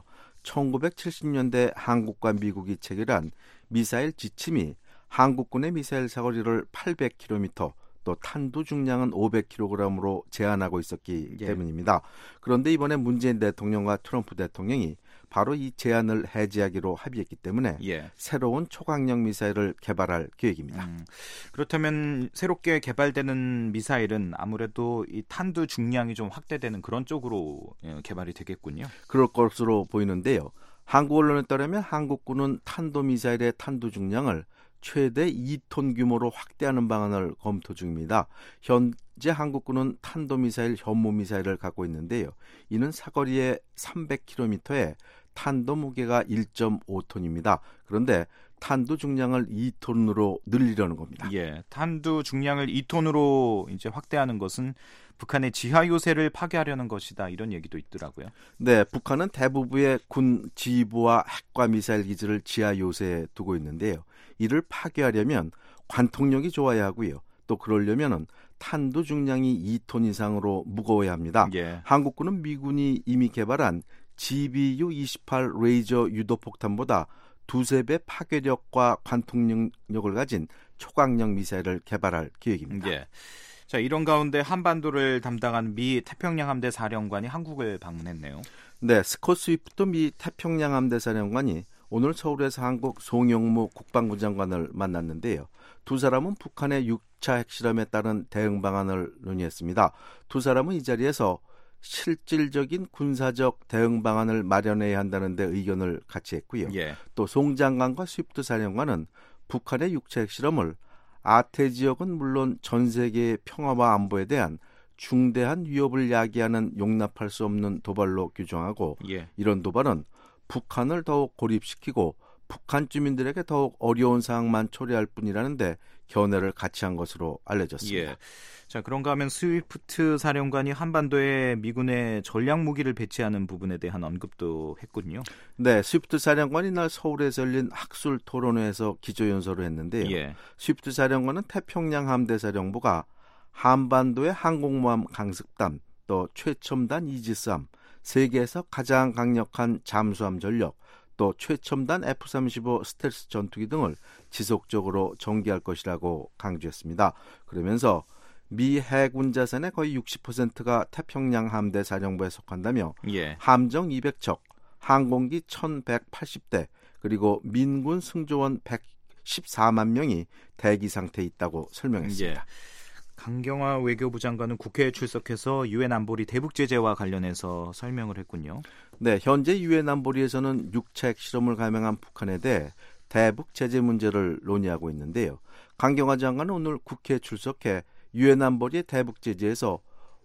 천구백칠십 년대 한국과 미국이 체결한 미사일 지침이 한국군의 미사일 사거리를 팔백 킬로미터, 또 탄두 중량은 오백 킬로그램으로 제한하고 있었기 예. 때문입니다. 그런데 이번에 문재인 대통령과 트럼프 대통령이 바로 이 제한을 해제하기로 합의했기 때문에 예. 새로운 초강력 미사일을 개발할 계획입니다. 음, 그렇다면 새롭게 개발되는 미사일은 아무래도 이 탄두 중량이 좀 확대되는 그런 쪽으로 개발이 되겠군요. 그럴 것으로 보이는데요. 한국 언론에 따르면 한국군은 탄도미사일의 탄두 중량을 최대 이 톤 규모로 확대하는 방안을 검토 중입니다. 현재 한국군은 탄도미사일, 현무미사일을 갖고 있는데요. 이는 사거리에 삼백 킬로미터에 탄도 무게가 일 점 오 톤입니다. 그런데 탄두 중량을 이 톤으로 늘리려는 겁니다. 예, 탄두 중량을 이 톤으로 이제 확대하는 것은 북한의 지하 요새를 파괴하려는 것이다. 이런 얘기도 있더라고요. 네, 북한은 대부분의 군 지휘부와 핵과 미사일 기지를 지하 요새에 두고 있는데요. 이를 파괴하려면 관통력이 좋아야 하고요. 또 그러려면은 탄두 중량이 이 톤 이상으로 무거워야 합니다. 예. 한국군은 미군이 이미 개발한 지비유 이십팔 레이저 유도폭탄보다 두세 배 파괴력과 관통력을 가진 초강력 미사일을 개발할 계획입니다. 예. 자, 이런 가운데 한반도를 담당한 미 태평양 함대 사령관이 한국을 방문했네요. 네, 스콧 스위프트 미 태평양 함대 사령관이 오늘 서울에서 한국 송영무 국방부 장관을 만났는데요. 두 사람은 북한의 육 차 핵실험에 따른 대응 방안을 논의했습니다. 두 사람은 이 자리에서 실질적인 군사적 대응 방안을 마련해야 한다는 데 의견을 같이 했고요. 예. 또 송 장관과 스위프트 사령관은 북한의 육 차 핵실험을 아태 지역은 물론 전 세계의 평화와 안보에 대한 중대한 위협을 야기하는 용납할 수 없는 도발로 규정하고 예. 이런 도발은 북한을 더욱 고립시키고 북한 주민들에게 더욱 어려운 상황만 초래할 뿐이라는데 견해를 같이 한 것으로 알려졌습니다. 예. 자, 그런가 하면 스위프트 사령관이 한반도에 미군의 전략 무기를 배치하는 부분에 대한 언급도 했군요. 네, 스위프트 사령관이 날 서울에서 열린 학술 토론회에서 기조연설을 했는데요. 예. 스위프트 사령관은 태평양 함대 사령부가 한반도의 항공모함 강습단, 또 최첨단 이지스함, 세계에서 가장 강력한 잠수함 전력, 또 최첨단 에프 삼십오 스텔스 전투기 등을 지속적으로 전개할 것이라고 강조했습니다. 그러면서 미 해군 자산의 거의 육십 퍼센트가 태평양 함대 사령부에 속한다며 예. 함정 이백 척, 항공기 천백팔십 대, 그리고 민군 승조원 백십사만 명이 대기 상태에 있다고 설명했습니다. 예. 강경화 외교부 장관은 국회에 출석해서 유엔 안보리 대북 제재와 관련해서 설명을 했군요. 네, 현재 유엔 안보리에서는 육 차 핵실험을 감행한 북한에 대해 대북 제재 문제를 논의하고 있는데요. 강경화 장관은 오늘 국회에 출석해 유엔 안보리의 대북 제재에서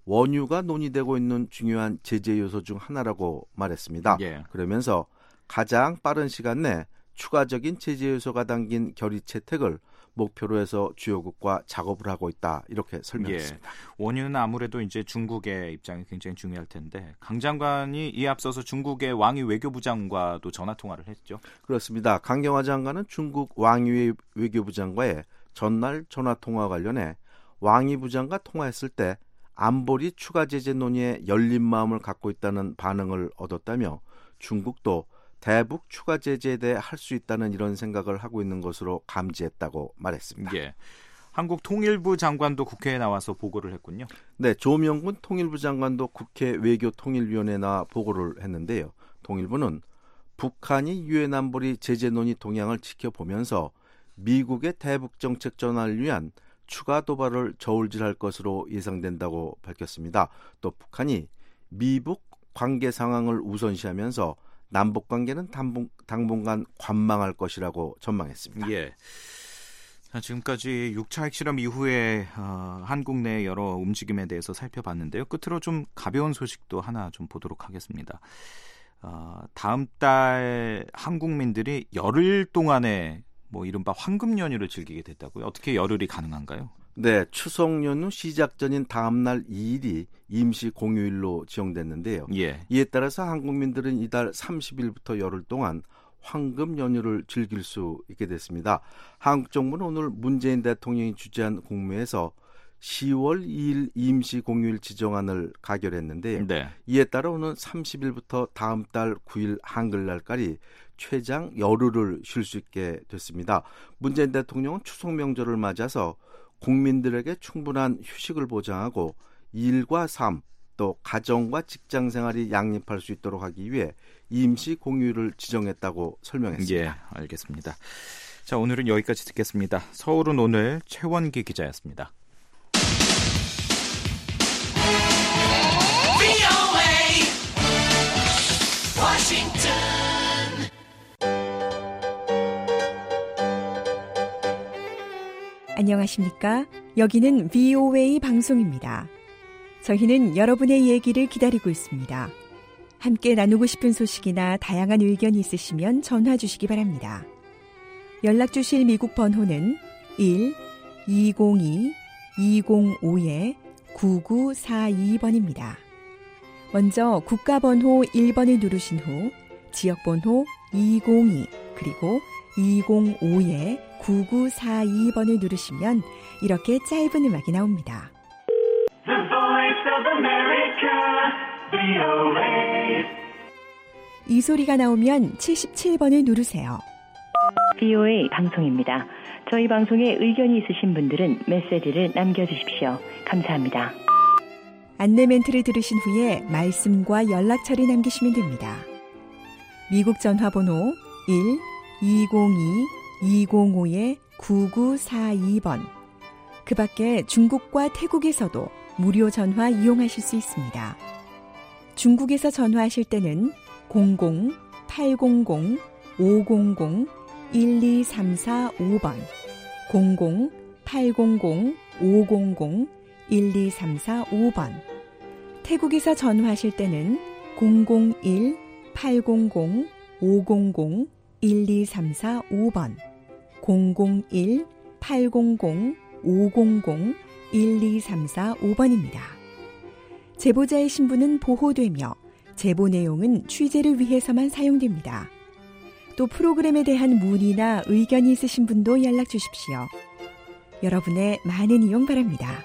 원유가 논의되고 있는 중요한 제재 요소 중 하나라고 말했습니다. 예. 그러면서 가장 빠른 시간 내 추가적인 제재 요소가 담긴 결의 채택을 목표로 해서 주요국과 작업을 하고 있다 이렇게 설명했습니다. 예. 원유는 아무래도 이제 중국의 입장이 굉장히 중요할 텐데 강 장관이 이에 앞서서 중국의 왕이 외교부 장관과도 전화 통화를 했죠. 그렇습니다. 강경화 장관은 중국 왕이 외교부 장관과의 전날 전화 통화 관련해 왕이 부장과 통화했을 때 안보리 추가 제재 논의에 열린 마음을 갖고 있다는 반응을 얻었다며 중국도 대북 추가 제재에 대해 할 수 있다는 이런 생각을 하고 있는 것으로 감지했다고 말했습니다. 예. 한국 통일부 장관도 국회에 나와서 보고를 했군요. 네, 조명군 통일부 장관도 국회 외교통일위원회에 나와 보고를 했는데요. 통일부는 북한이 유엔 안보리 제재 논의 동향을 지켜보면서 미국의 대북 정책 전환을 위한 추가 도발을 저울질할 것으로 예상된다고 밝혔습니다. 또 북한이 미북 관계 상황을 우선시하면서 남북 관계는 당분, 당분간 관망할 것이라고 전망했습니다. 예. 자, 지금까지 육 차 핵실험 이후에 어, 한국 내 여러 움직임에 대해서 살펴봤는데요. 끝으로 좀 가벼운 소식도 하나 좀 보도록 하겠습니다. 어, 다음 달 한국민들이 열흘 동안에 뭐 이른바 황금 연휴를 즐기게 됐다고요. 어떻게 열흘이 가능한가요? 네, 추석 연휴 시작 전인 다음 날 이 일이 임시 공휴일로 지정됐는데요. 예. 이에 따라서 한국민들은 이달 삼십 일부터 열흘 동안 황금 연휴를 즐길 수 있게 됐습니다. 한국 정부는 오늘 문재인 대통령이 주재한 국무회에서 시월 이 일 임시 공휴일 지정안을 가결했는데요. 네. 이에 따라 오는 삼십 일부터 다음 달 구 일 한글날까지 최장 열흘을 쉴 수 있게 됐습니다. 문재인 대통령은 추석 명절을 맞아서 국민들에게 충분한 휴식을 보장하고 일과 삶, 또 가정과 직장 생활이 양립할 수 있도록 하기 위해 임시 공휴일을 지정했다고 설명했습니다. 예, 알겠습니다. 자, 오늘은 여기까지 듣겠습니다. 서울은 오늘 최원기 기자였습니다. 안녕하십니까? 여기는 브이오에이 방송입니다. 저희는 여러분의 얘기를 기다리고 있습니다. 함께 나누고 싶은 소식이나 다양한 의견이 있으시면 전화 주시기 바랍니다. 연락 주실 미국 번호는 일 이공이 이공오 구구사이 번입니다. 먼저 국가번호 일 번을 누르신 후 지역번호 이공이 그리고 이공오 구구사이 번을 누르시면 이렇게 짧은 음악이 나옵니다. The Voice of America, 브이오에이. 이 소리가 나오면 칠십칠 번을 누르세요. 브이오에이 방송입니다. 저희 방송에 의견이 있으신 분들은 메시지를 남겨주십시오. 감사합니다. 안내 멘트를 들으신 후에 말씀과 연락처를 남기시면 됩니다. 미국 전화번호 일 이공이 이공오 구구사이 번. 그 밖에 중국과 태국에서도 무료 전화 이용하실 수 있습니다. 중국에서 전화하실 때는 공공 팔공공 오공공 일이삼사오 번, 공공 팔공공 오공공 일이삼사오 번. 태국에서 전화하실 때는 공공일 팔공공 오공공 일이삼사오 번, 공공일 팔공공 오공공 일이삼사오 번입니다. 제보자의 신분은 보호되며 제보 내용은 취재를 위해서만 사용됩니다. 또 프로그램에 대한 문의나 의견이 있으신 분도 연락 주십시오. 여러분의 많은 이용 바랍니다.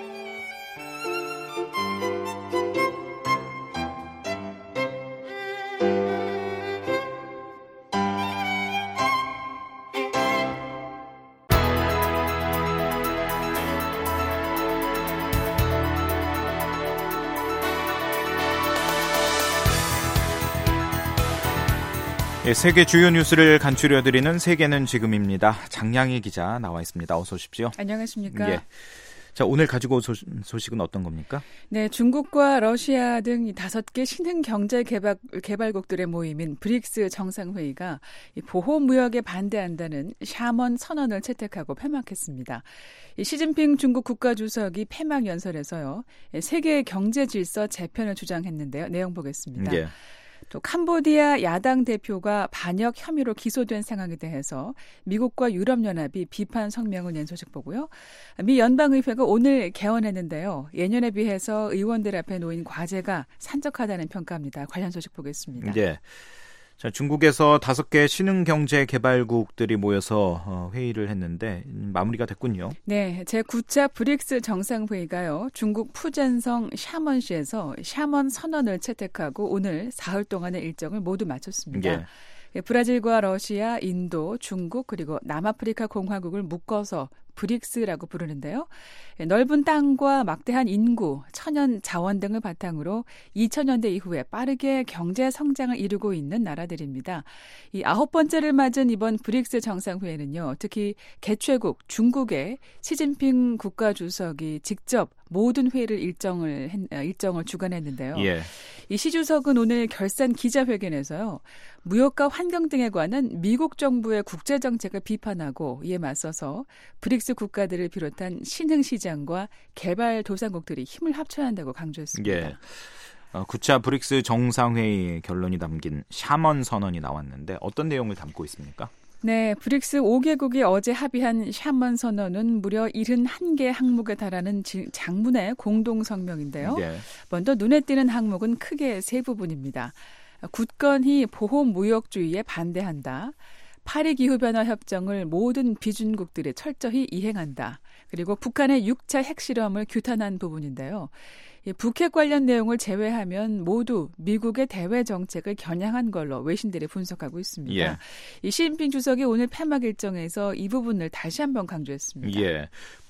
예, 세계 주요 뉴스를 간추려드리는 세계는 지금입니다. 장량희 기자 나와 있습니다. 어서 오십시오. 안녕하십니까. 예. 자, 오늘 가지고 온 소식, 소식은 어떤 겁니까? 네, 중국과 러시아 등 다섯 개 신흥 경제 개발, 개발국들의 모임인 브릭스 정상회의가 보호무역에 반대한다는 샤먼 선언을 채택하고 폐막했습니다. 시진핑 중국 국가주석이 폐막 연설에서요, 세계 경제 질서 재편을 주장했는데요. 내용 보겠습니다. 예. 또 캄보디아 야당 대표가 반역 혐의로 기소된 상황에 대해서 미국과 유럽연합이 비판 성명을 낸 소식 보고요. 미 연방의회가 오늘 개원했는데요. 예년에 비해서 의원들 앞에 놓인 과제가 산적하다는 평가입니다. 관련 소식 보겠습니다. 네. 자, 중국에서 다섯 개 신흥경제 개발국들이 모여서 회의를 했는데 마무리가 됐군요. 네, 제구 차 브릭스 정상회의가요. 중국 푸젠성 샤먼시에서 샤먼 선언을 채택하고 오늘 사흘 동안의 일정을 모두 마쳤습니다. 예. 브라질과 러시아, 인도, 중국 그리고 남아프리카 공화국을 묶어서 브릭스라고 부르는데요. 넓은 땅과 막대한 인구, 천연 자원 등을 바탕으로 이천 년대 이후에 빠르게 경제 성장을 이루고 있는 나라들입니다. 이 아홉 번째를 맞은 이번 브릭스 정상회의는요. 특히 개최국 중국의 시진핑 국가주석이 직접 모든 회의를 일정을 일정을 주관했는데요. 예. 이 시 주석은 오늘 결산 기자회견에서요. 무역과 환경 등에 관한 미국 정부의 국제 정책을 비판하고 이에 맞서서 브릭스 국가들을 비롯한 신흥 시장과 개발 도상국들이 힘을 합쳐야 한다고 강조했습니다. 예. 어, 구 차 브릭스 정상회의 결론이 담긴 샤먼 선언이 나왔는데 어떤 내용을 담고 있습니까? 네, 브릭스 오 개국이 어제 합의한 샤먼 선언은 무려 칠십일 개 항목에 달하는 장문의 공동 성명인데요. 예. 먼저 눈에 띄는 항목은 크게 세 부분입니다. 굳건히 보호무역주의에 반대한다. 파리 기후변화 협정을 모든 비준국들이 철저히 이행한다. 그리고 북한의 육 차 핵실험을 규탄한 부분인데요. 북핵 관련 내용을 제외하면 모두 미국의 대외 정책을 겨냥한 걸로 외신들이 분석하고 있습니다. 예. 이 시진핑 주석이 오늘 폐막 일정에서 이 부분을 다시 한번 강조했습니다. 예.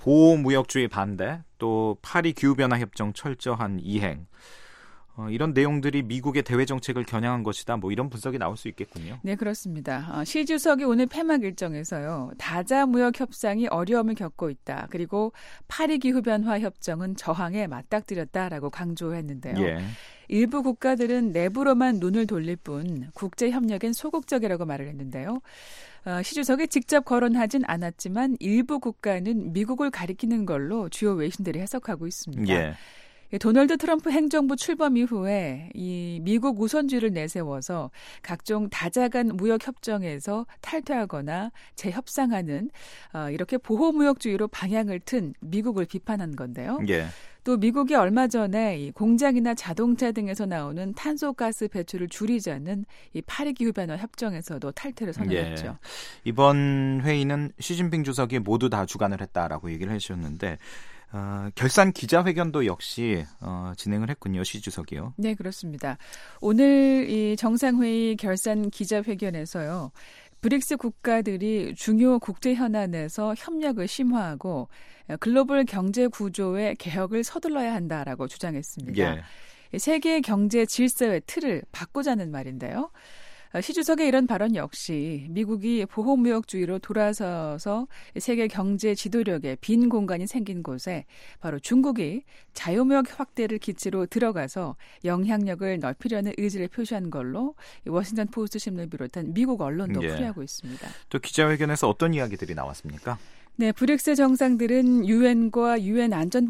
보호무역주의 반대, 또 파리 기후변화 협정 철저한 이행. 어, 이런 내용들이 미국의 대외 정책을 겨냥한 것이다. 뭐 이런 분석이 나올 수 있겠군요. 네, 그렇습니다. 어, 시 주석이 오늘 폐막 일정에서요. 다자 무역 협상이 어려움을 겪고 있다. 그리고 파리 기후 변화 협정은 저항에 맞닥뜨렸다라고 강조했는데요. 예. 일부 국가들은 내부로만 눈을 돌릴 뿐 국제 협력엔 소극적이라고 말을 했는데요. 어, 시 주석이 직접 거론하진 않았지만 일부 국가는 미국을 가리키는 걸로 주요 외신들이 해석하고 있습니다. 예. 도널드 트럼프 행정부 출범 이후에 이 미국 우선주의를 내세워서 각종 다자간 무역 협정에서 탈퇴하거나 재협상하는 어, 이렇게 보호무역주의로 방향을 튼 미국을 비판한 건데요. 예. 또 미국이 얼마 전에 이 공장이나 자동차 등에서 나오는 탄소가스 배출을 줄이자는 이 파리 기후변화 협정에서도 탈퇴를 선언했죠. 예. 이번 회의는 시진핑 주석이 모두 다 주관을 했다라고 얘기를 해주셨는데 어, 결산 기자회견도 역시 어, 진행을 했군요. 시 주석이요. 네, 그렇습니다. 오늘 이 정상회의 결산 기자회견에서요. 브릭스 국가들이 중요 국제 현안에서 협력을 심화하고 글로벌 경제 구조의 개혁을 서둘러야 한다라고 주장했습니다. 예. 세계 경제 질서의 틀을 바꾸자는 말인데요. 시 주석의 이런 발언 역시 미국이 보호무역주의로 돌아서서 세계 경제 지도력에 빈 공간이 생긴 곳에 바로 중국이 자유무역 확대를 기치로 들어가서 영향력을 넓히려는 의지를 표시한 걸로 워싱턴 포스트 신문을 비롯한 미국 언론도 예. 풀이하고 있습니다. 또 기자회견에서 어떤 이야기들이 나왔습니까? 네, 브릭스 정상들은 유엔과 유엔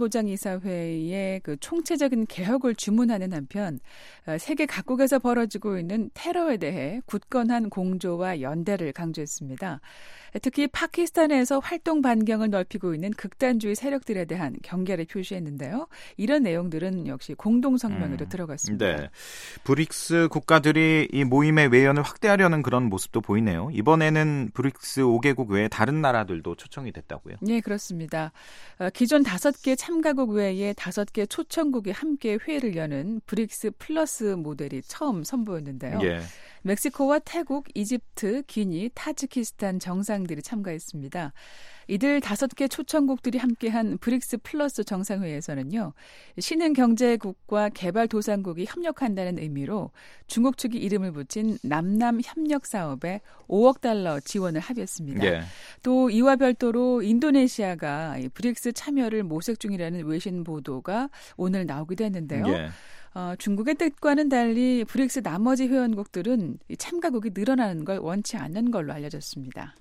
안전보장이사회의 그 총체적인 개혁을 주문하는 한편 세계 각국에서 벌어지고 있는 테러에 대해 굳건한 공조와 연대를 강조했습니다. 특히 파키스탄에서 활동 반경을 넓히고 있는 극단주의 세력들에 대한 경계를 표시했는데요. 이런 내용들은 역시 공동 성명에도 음, 들어갔습니다. 네, 브릭스 국가들이 이 모임의 외연을 확대하려는 그런 모습도 보이네요. 이번에는 브릭스 오 개국 외에 다른 나라들도 초청이 됐다고요? 네, 그렇습니다. 기존 다섯 개 참가국 외에 다섯 개 초청국이 함께 회의를 여는 브릭스 플러스 모델이 처음 선보였는데요. 예. 멕시코와 태국, 이집트, 기니, 타지키스탄 정상들이 참가했습니다. 이들 다섯 개 초청국들이 함께한 브릭스 플러스 정상회의에서는요. 신흥경제국과 개발도상국이 협력한다는 의미로 중국 측이 이름을 붙인 남남 협력 사업에 오억 달러 지원을 합의했습니다. 예. 또 이와 별도로 인도네시아가 브릭스 참여를 모색 중이라는 외신 보도가 오늘 나오기도 했는데요. 예. 어, 중국의 뜻과는 달리 브릭스 나머지 회원국들은 참가국이 늘어나는 걸 원치 않는 걸로 알려졌습니다.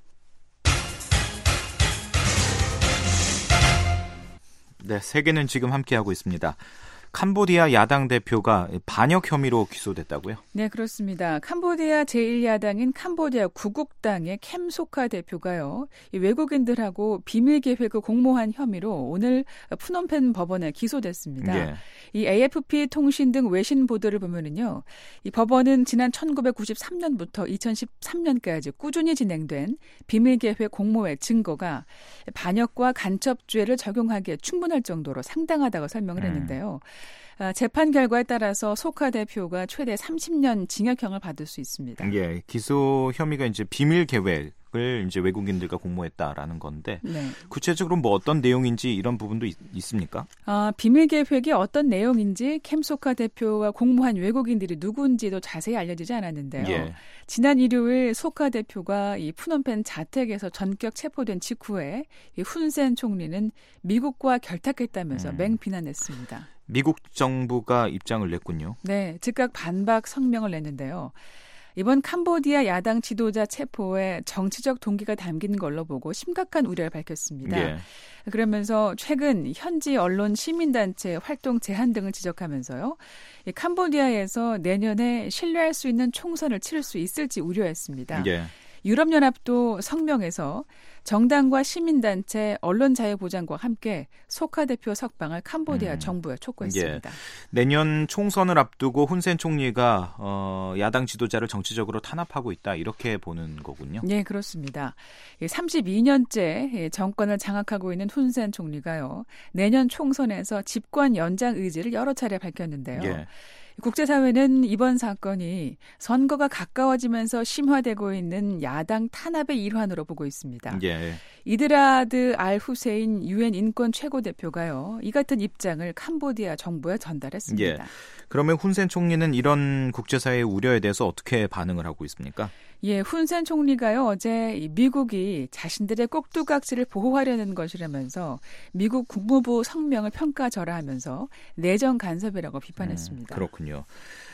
네, 세계는 지금 함께하고 있습니다. 캄보디아 야당 대표가 반역 혐의로 기소됐다고요? 네, 그렇습니다. 캄보디아 제일 야당인 캄보디아 구국당의 캠소카 대표가요. 이 외국인들하고 비밀 계획을 공모한 혐의로 오늘 프놈펜 법원에 기소됐습니다. 예. 이 에이에프피 통신 등 외신 보도를 보면은요. 이 법원은 지난 천구백구십삼 년부터 이천십삼 년까지 꾸준히 진행된 비밀 계획 공모의 증거가 반역과 간첩죄를 적용하기에 충분할 정도로 상당하다고 설명을 했는데요. 음. 재판 결과에 따라서 소카 대표가 최대 삼십 년 징역형을 받을 수 있습니다. 예, 기소 혐의가 이제 비밀 계획을 이제 외국인들과 공모했다라는 건데 네. 구체적으로 뭐 어떤 내용인지 이런 부분도 있, 있습니까? 아, 비밀 계획이 어떤 내용인지 캠소카 대표와 공모한 외국인들이 누군지도 자세히 알려지지 않았는데요. 예. 지난 일요일 소카 대표가 이 푸놈펜 자택에서 전격 체포된 직후에 이 훈센 총리는 미국과 결탁했다면서 음. 맹비난했습니다. 미국 정부가 입장을 냈군요. 네, 즉각 반박 성명을 냈는데요. 이번 캄보디아 야당 지도자 체포에 정치적 동기가 담긴 걸로 보고 심각한 우려를 밝혔습니다. 예. 그러면서 최근 현지 언론 시민단체 활동 제한 등을 지적하면서요. 이 캄보디아에서 내년에 신뢰할 수 있는 총선을 치를 수 있을지 우려했습니다. 예. 유럽연합도 성명에서 정당과 시민단체, 언론자유보장과 함께 소카 대표 석방을 캄보디아 음. 정부에 촉구했습니다. 예. 내년 총선을 앞두고 훈센 총리가 어, 야당 지도자를 정치적으로 탄압하고 있다 이렇게 보는 거군요. 네, 그렇습니다. 삼십이 년째 정권을 장악하고 있는 훈센 총리가요. 내년 총선에서 집권 연장 의지를 여러 차례 밝혔는데요. 예. 국제사회는 이번 사건이 선거가 가까워지면서 심화되고 있는 야당 탄압의 일환으로 보고 있습니다. 예. 이드라드 알 후세인 유엔 인권 최고대표가요. 이 같은 입장을 캄보디아 정부에 전달했습니다. 예. 그러면 훈센 총리는 이런 국제사회의 우려에 대해서 어떻게 반응을 하고 있습니까? 예, 훈센 총리가요. 어제 미국이 자신들의 꼭두각시를 보호하려는 것이라면서 미국 국무부 성명을 평가절하하면서 내정 간섭이라고 비판했습니다. 음, 그렇군요.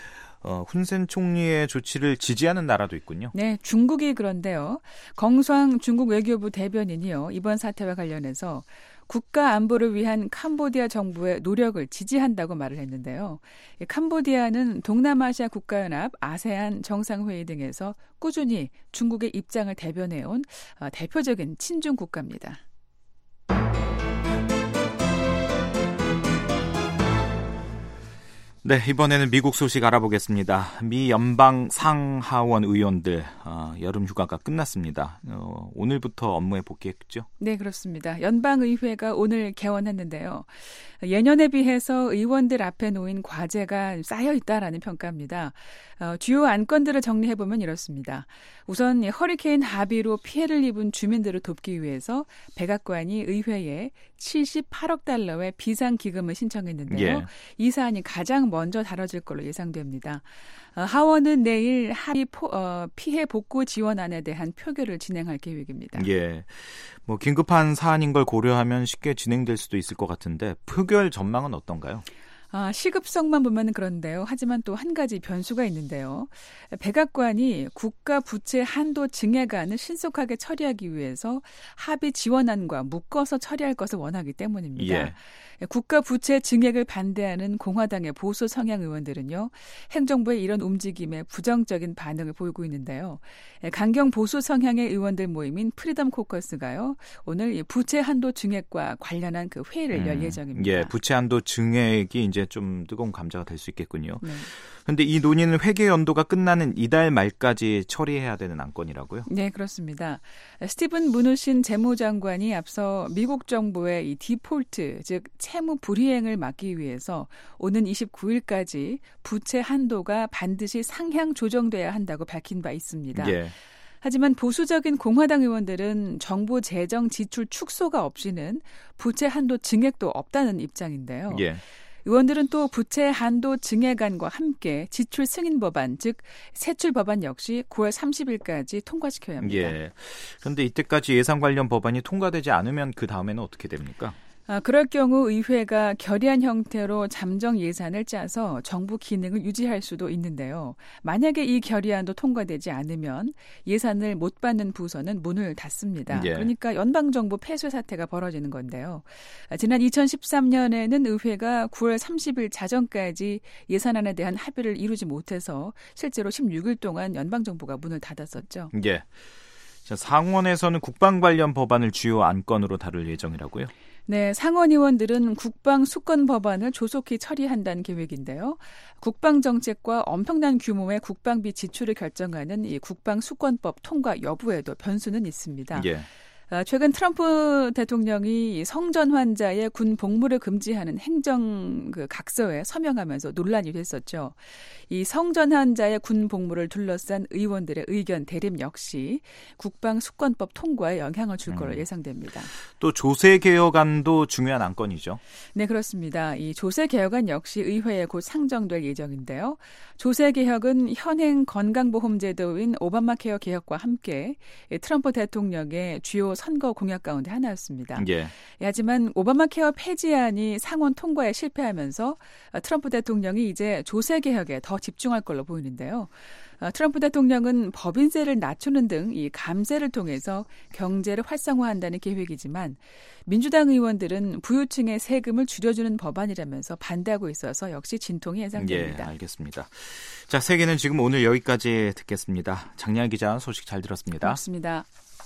어, 훈센 총리의 조치를 지지하는 나라도 있군요. 네, 중국이 그런데요. 정수ang 중국 외교부 대변인이요. 이번 사태와 관련해서 국가 안보를 위한 캄보디아 정부의 노력을 지지한다고 말을 했는데요. 캄보디아는 동남아시아 국가연합, 아세안 정상회의 등에서 꾸준히 중국의 입장을 대변해온 대표적인 친중 국가입니다. 네, 이번에는 미국 소식 알아보겠습니다. 미 연방 상하원 의원들 어, 여름 휴가가 끝났습니다. 어, 오늘부터 업무에 복귀했죠? 네, 그렇습니다. 연방의회가 오늘 개원했는데요. 예년에 비해서 의원들 앞에 놓인 과제가 쌓여 있다라는 평가입니다. 어, 주요 안건들을 정리해보면 이렇습니다. 우선 허리케인 하비로 피해를 입은 주민들을 돕기 위해서 백악관이 의회에 칠십팔억 달러의 비상기금을 신청했는데요. 예. 이 사안이 가장 먼저 다뤄질 걸로 예상됩니다. 어, 하원은 내일 하비 포, 어, 피해 복구 지원안에 대한 표결을 진행할 계획입니다. 예, 뭐 긴급한 사안인 걸 고려하면 쉽게 진행될 수도 있을 것 같은데 표결 전망은 어떤가요? 아, 시급성만 보면 그런데요. 하지만 또 한 가지 변수가 있는데요. 백악관이 국가 부채 한도 증액안을 신속하게 처리하기 위해서 합의 지원안과 묶어서 처리할 것을 원하기 때문입니다. 예. 국가 부채 증액을 반대하는 공화당의 보수 성향 의원들은요. 행정부의 이런 움직임에 부정적인 반응을 보이고 있는데요. 강경 보수 성향의 의원들 모임인 프리덤 코커스가요. 오늘 부채 한도 증액과 관련한 그 회의를 열 음, 예정입니다. 예, 부채 한도 증액이 이제 이제 좀 뜨거운 감자가 될 수 있겠군요. 그런데 네. 이 논의는 회계 연도가 끝나는 이달 말까지 처리해야 되는 안건이라고요? 네, 그렇습니다. 스티븐 무누신 재무장관이 앞서 미국 정부의 이 디폴트, 즉 채무 불이행을 막기 위해서 오는 이십구 일까지 부채 한도가 반드시 상향 조정돼야 한다고 밝힌 바 있습니다. 예. 하지만 보수적인 공화당 의원들은 정부 재정 지출 축소가 없이는 부채 한도 증액도 없다는 입장인데요. 예. 의원들은 또 부채 한도 증액안과 함께 지출 승인 법안, 즉 세출 법안 역시 구월 삼십일까지 통과시켜야 합니다. 예. 그런데 이때까지 예산 관련 법안이 통과되지 않으면 그 다음에는 어떻게 됩니까? 아, 그럴 경우 의회가 결의안 형태로 잠정 예산을 짜서 정부 기능을 유지할 수도 있는데요. 만약에 이 결의안도 통과되지 않으면 예산을 못 받는 부서는 문을 닫습니다. 예. 그러니까 연방정부 폐쇄 사태가 벌어지는 건데요. 지난 이천십삼 년에는 의회가 구월 삼십일 자정까지 예산안에 대한 합의를 이루지 못해서 실제로 십육 일 동안 연방정부가 문을 닫았었죠. 예. 자, 상원에서는 국방 관련 법안을 주요 안건으로 다룰 예정이라고요? 네, 상원 의원들은 국방 수권 법안을 조속히 처리한다는 계획인데요. 국방 정책과 엄청난 규모의 국방비 지출을 결정하는 이 국방 수권법 통과 여부에도 변수는 있습니다. 예. 최근 트럼프 대통령이 성전 환자의 군 복무를 금지하는 행정 그 각서에 서명하면서 논란이 됐었죠. 이 성전 환자의 군 복무를 둘러싼 의원들의 의견 대립 역시 국방 수권법 통과에 영향을 줄 거로 음. 예상됩니다. 또 조세 개혁안도 중요한 안건이죠. 네, 그렇습니다. 이 조세 개혁안 역시 의회에 곧 상정될 예정인데요. 조세 개혁은 현행 건강보험제도인 오바마 케어 개혁과 함께 트럼프 대통령의 주요 선거 공약 가운데 하나였습니다. 예. 하지만 오바마 케어 폐지안이 상원 통과에 실패하면서 트럼프 대통령이 이제 조세 개혁에 더 집중할 걸로 보이는데요. 트럼프 대통령은 법인세를 낮추는 등 이 감세를 통해서 경제를 활성화한다는 계획이지만 민주당 의원들은 부유층의 세금을 줄여주는 법안이라면서 반대하고 있어서 역시 진통이 예상됩니다. 예, 알겠습니다. 자, 세계는 지금 오늘 여기까지 듣겠습니다. 장량 기자 소식 잘 들었습니다. 고맙습니다.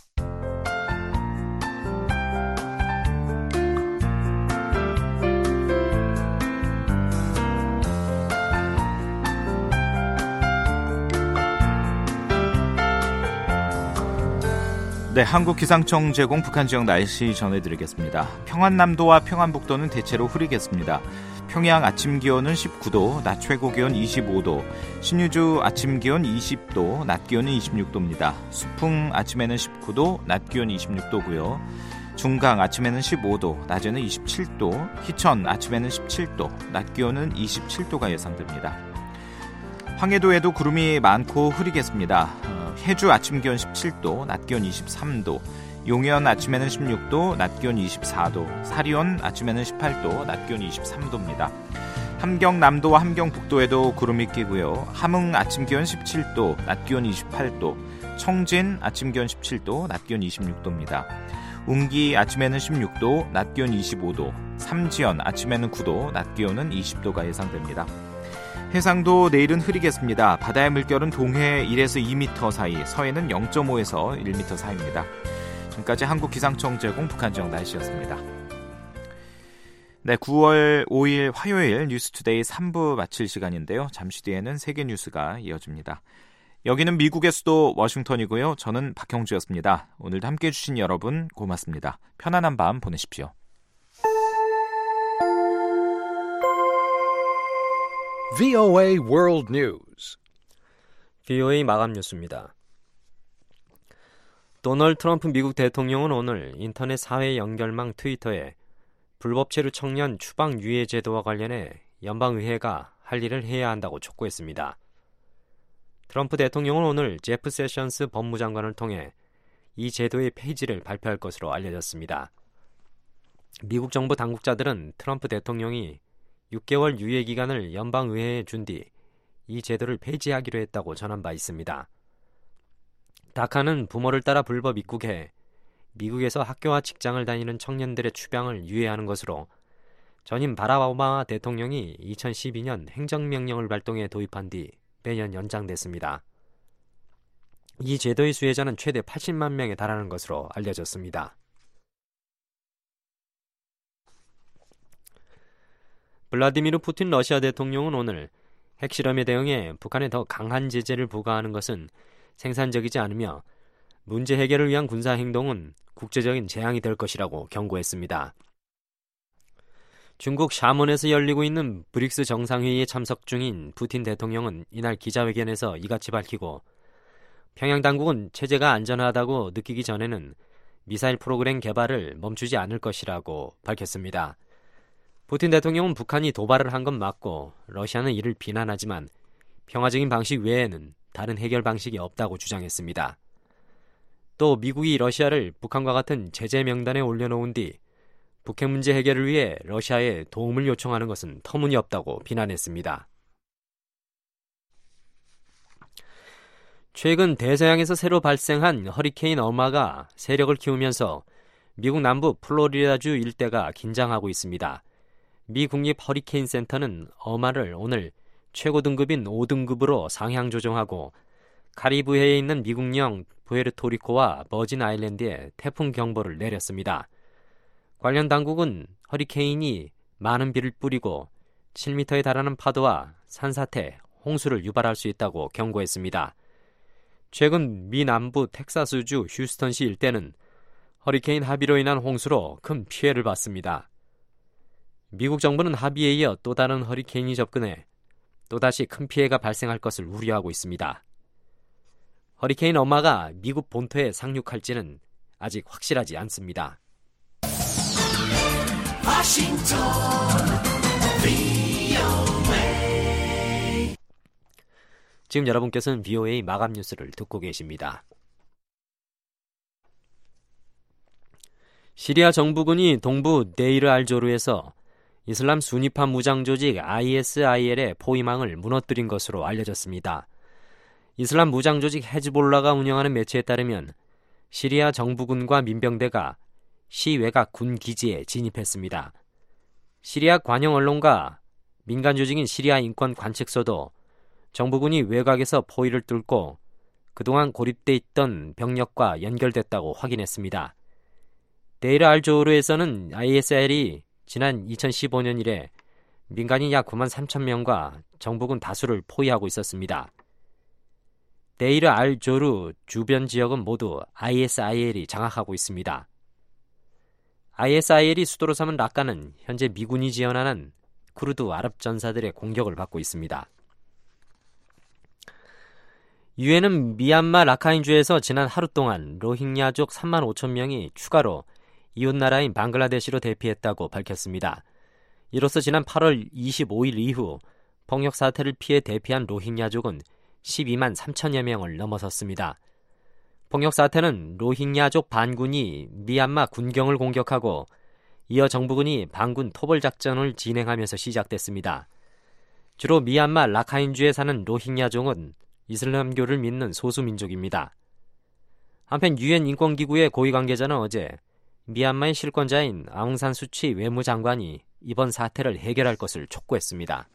네, 한국기상청 제공 북한 지역 날씨 전해드리겠습니다. 평안남도와 평안북도는 대체로 흐리겠습니다. 평양 아침 기온은 십구 도, 낮 최고 기온 이십오 도, 신의주 아침 기온 이십 도, 낮 기온은 이십육 도입니다. 수풍 아침에는 십구 도, 낮 기온 이십육 도고요. 중강 아침에는 십오 도, 낮에는 이십칠 도, 희천 아침에는 십칠 도, 낮 기온은 이십칠 도가 예상됩니다. 황해도에도 구름이 많고 흐리겠습니다. 해주 아침 기온 십칠 도, 낮 기온 이십삼 도, 용현 아침에는 십육 도, 낮 기온 이십사 도, 사리온 아침에는 십팔 도, 낮 기온 이십삼 도입니다. 함경남도와 함경북도에도 구름이 끼고요. 함흥 아침 기온 십칠 도, 낮 기온 이십팔 도, 청진 아침 기온 십칠 도, 낮 기온 이십육 도입니다. 웅기 아침에는 십육 도, 낮 기온 이십오 도, 삼지연 아침에는 구 도, 낮 기온은 이십 도가 예상됩니다. 해상도 내일은 흐리겠습니다. 바다의 물결은 동해 일에서 이 미터 사이, 서해는 영 점 오에서 일 미터 사이입니다. 지금까지 한국기상청 제공 북한 지역 날씨였습니다. 네, 구월 오일 화요일 뉴스투데이 삼 부 마칠 시간인데요. 잠시 뒤에는 세계 뉴스가 이어집니다. 여기는 미국의 수도 워싱턴이고요. 저는 박형주였습니다. 오늘도 함께해 주신 여러분 고맙습니다. 편안한 밤 보내십시오. 브이오에이 World News. 브이오에이 마감 뉴스입니다. 도널드 트럼프 미국 대통령은 오늘 인터넷 사회 연결망 트위터에 불법 체류 청년 추방 유예 제도와 관련해 연방의회가 할 일을 해야 한다고 촉구했습니다. 트럼프 대통령은 오늘 제프 세션스 법무장관을 통해 이 제도의 폐지를 발표할 것으로 알려졌습니다. 미국 정부 당국자들은 트럼프 대통령이 육 개월 유예 기간을 연방의회에 준 뒤 이 제도를 폐지하기로 했다고 전한 바 있습니다. 다카는 부모를 따라 불법 입국해 미국에서 학교와 직장을 다니는 청년들의 추방을 유예하는 것으로 전임 바락 오바마 대통령이 이천십이 년 행정명령을 발동해 도입한 뒤 매년 연장됐습니다. 이 제도의 수혜자는 최대 팔십만 명에 달하는 것으로 알려졌습니다. 블라디미르 푸틴 러시아 대통령은 오늘 핵실험에 대응해 북한에 더 강한 제재를 부과하는 것은 생산적이지 않으며 문제 해결을 위한 군사행동은 국제적인 재앙이 될 것이라고 경고했습니다. 중국 샤먼에서 열리고 있는 브릭스 정상회의에 참석 중인 푸틴 대통령은 이날 기자회견에서 이같이 밝히고 평양 당국은 체제가 안전하다고 느끼기 전에는 미사일 프로그램 개발을 멈추지 않을 것이라고 밝혔습니다. 푸틴 대통령은 북한이 도발을 한 건 맞고 러시아는 이를 비난하지만 평화적인 방식 외에는 다른 해결 방식이 없다고 주장했습니다. 또 미국이 러시아를 북한과 같은 제재 명단에 올려놓은 뒤 북핵 문제 해결을 위해 러시아에 도움을 요청하는 것은 터무니없다고 비난했습니다. 최근 대서양에서 새로 발생한 허리케인 어마가 세력을 키우면서 미국 남부 플로리다주 일대가 긴장하고 있습니다. 미 국립 허리케인 센터는 어마를 오늘 최고 등급인 오 등급으로 상향 조정하고 카리브해에 있는 미국령 푸에르토리코와 버진 아일랜드에 태풍 경보를 내렸습니다. 관련 당국은 허리케인이 많은 비를 뿌리고 칠 미터에 달하는 파도와 산사태, 홍수를 유발할 수 있다고 경고했습니다. 최근 미 남부 텍사스주 휴스턴시 일대는 허리케인 하비로 인한 홍수로 큰 피해를 봤습니다. 미국 정부는 하비에 이어 또 다른 허리케인이 접근해 또다시 큰 피해가 발생할 것을 우려하고 있습니다. 허리케인 어마가 미국 본토에 상륙할지는 아직 확실하지 않습니다. 워싱턴 브이오에이 지금 여러분께서는 브이오에이 마감 뉴스를 듣고 계십니다. 시리아 정부군이 동부 데이르 알조르에서 이슬람 수니파 무장조직 아이에스아이엘의 포위망을 무너뜨린 것으로 알려졌습니다. 이슬람 무장조직 헤즈볼라가 운영하는 매체에 따르면 시리아 정부군과 민병대가 시 외곽 군 기지에 진입했습니다. 시리아 관영 언론과 민간 조직인 시리아 인권 관측소도 정부군이 외곽에서 포위를 뚫고 그동안 고립돼 있던 병력과 연결됐다고 확인했습니다. 데이르 알조르에서는 아이에스아이엘이 지난 이천십오 년 이래 민간인 약 구만 삼천 명과 정부군 다수를 포위하고 있었습니다. 데이르 알조르 주변 지역은 모두 아이에스아이엘이 장악하고 있습니다. 아이에스아이엘이 수도로 삼은 라카는 현재 미군이 지원하는 쿠르드 아랍 전사들의 공격을 받고 있습니다. 유엔은 미얀마 라카인주에서 지난 하루 동안 로힝야족 삼만 오천 명이 추가로 이웃나라인 방글라데시로 대피했다고 밝혔습니다. 이로써 지난 팔월 이십오일 이후 폭력 사태를 피해 대피한 로힝야족은 십이만 삼천여 명을 넘어섰습니다. 폭력 사태는 로힝야족 반군이 미얀마 군경을 공격하고 이어 정부군이 반군 토벌 작전을 진행하면서 시작됐습니다. 주로 미얀마 라카인주에 사는 로힝야족은 이슬람교를 믿는 소수민족입니다. 한편 유엔 인권기구의 고위 관계자는 어제 미얀마의 실권자인 아웅산 수치 외무장관이 이번 사태를 해결할 것을 촉구했습니다.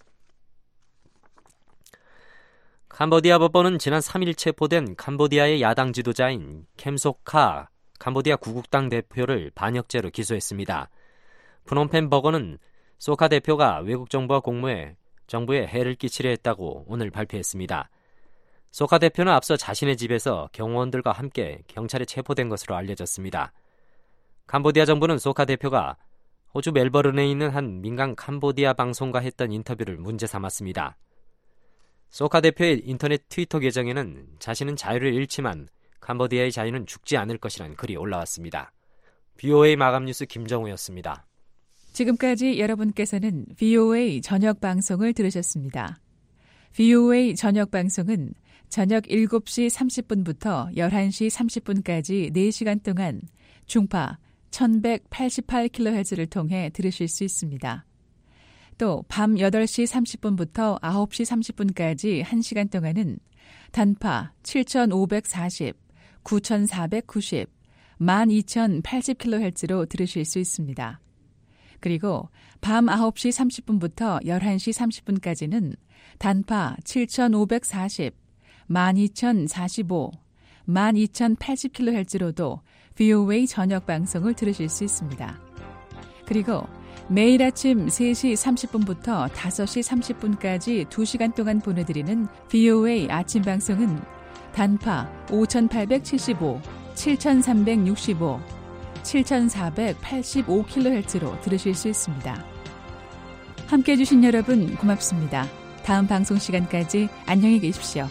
캄보디아 법원은 지난 삼 일 체포된 캄보디아의 야당 지도자인 켐소카 캄보디아 구국당 대표를 반역죄로 기소했습니다. 프놈펜 법원은 소카 대표가 외국 정부와 공모해 정부에 해를 끼치려 했다고 오늘 발표했습니다. 소카 대표는 앞서 자신의 집에서 경호원들과 함께 경찰에 체포된 것으로 알려졌습니다. 캄보디아 정부는 소카 대표가 호주 멜버른에 있는 한 민간 캄보디아 방송과 했던 인터뷰를 문제 삼았습니다. 소카 대표의 인터넷 트위터 계정에는 자신은 자유를 잃지만 캄보디아의 자유는 죽지 않을 것이라는 글이 올라왔습니다. 브이오에이 마감 뉴스 김정우였습니다. 지금까지 여러분께서는 브이오에이 저녁 방송을 들으셨습니다. 브이오에이 저녁 방송은 저녁 일곱 시 삼십 분부터 열한 시 삼십 분까지 네 시간 동안 중파 천백팔십팔 킬로헤르츠를 통해 들으실 수 있습니다. 또 밤 여덟 시 삼십 분부터 아홉 시 삼십 분까지 한 시간 동안은 단파 칠천오백사십, 구천사백구십, 만 이천팔십 킬로헤르츠로 들으실 수 있습니다. 그리고 밤 아홉 시 삼십 분부터 열한 시 삼십 분까지는 단파 칠천오백사십, 만 이천사십오, 만 이천팔십 킬로헤르츠로도 브이오에이 저녁 방송을 들으실 수 있습니다. 그리고 매일 아침 세 시 삼십 분부터 다섯 시 삼십 분까지 두 시간 동안 보내드리는 브이오에이 아침 방송은 단파 오천팔백칠십오, 칠천삼백육십오, 칠천사백팔십오 킬로헤르츠로 들으실 수 있습니다. 함께해 주신 여러분 고맙습니다. 다음 방송 시간까지 안녕히 계십시오.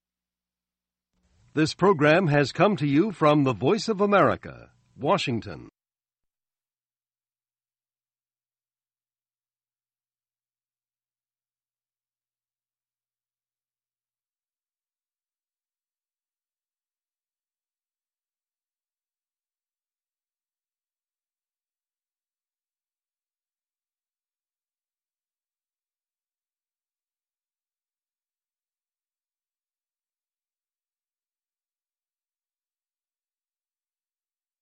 This program has come to you from the Voice of America, Washington.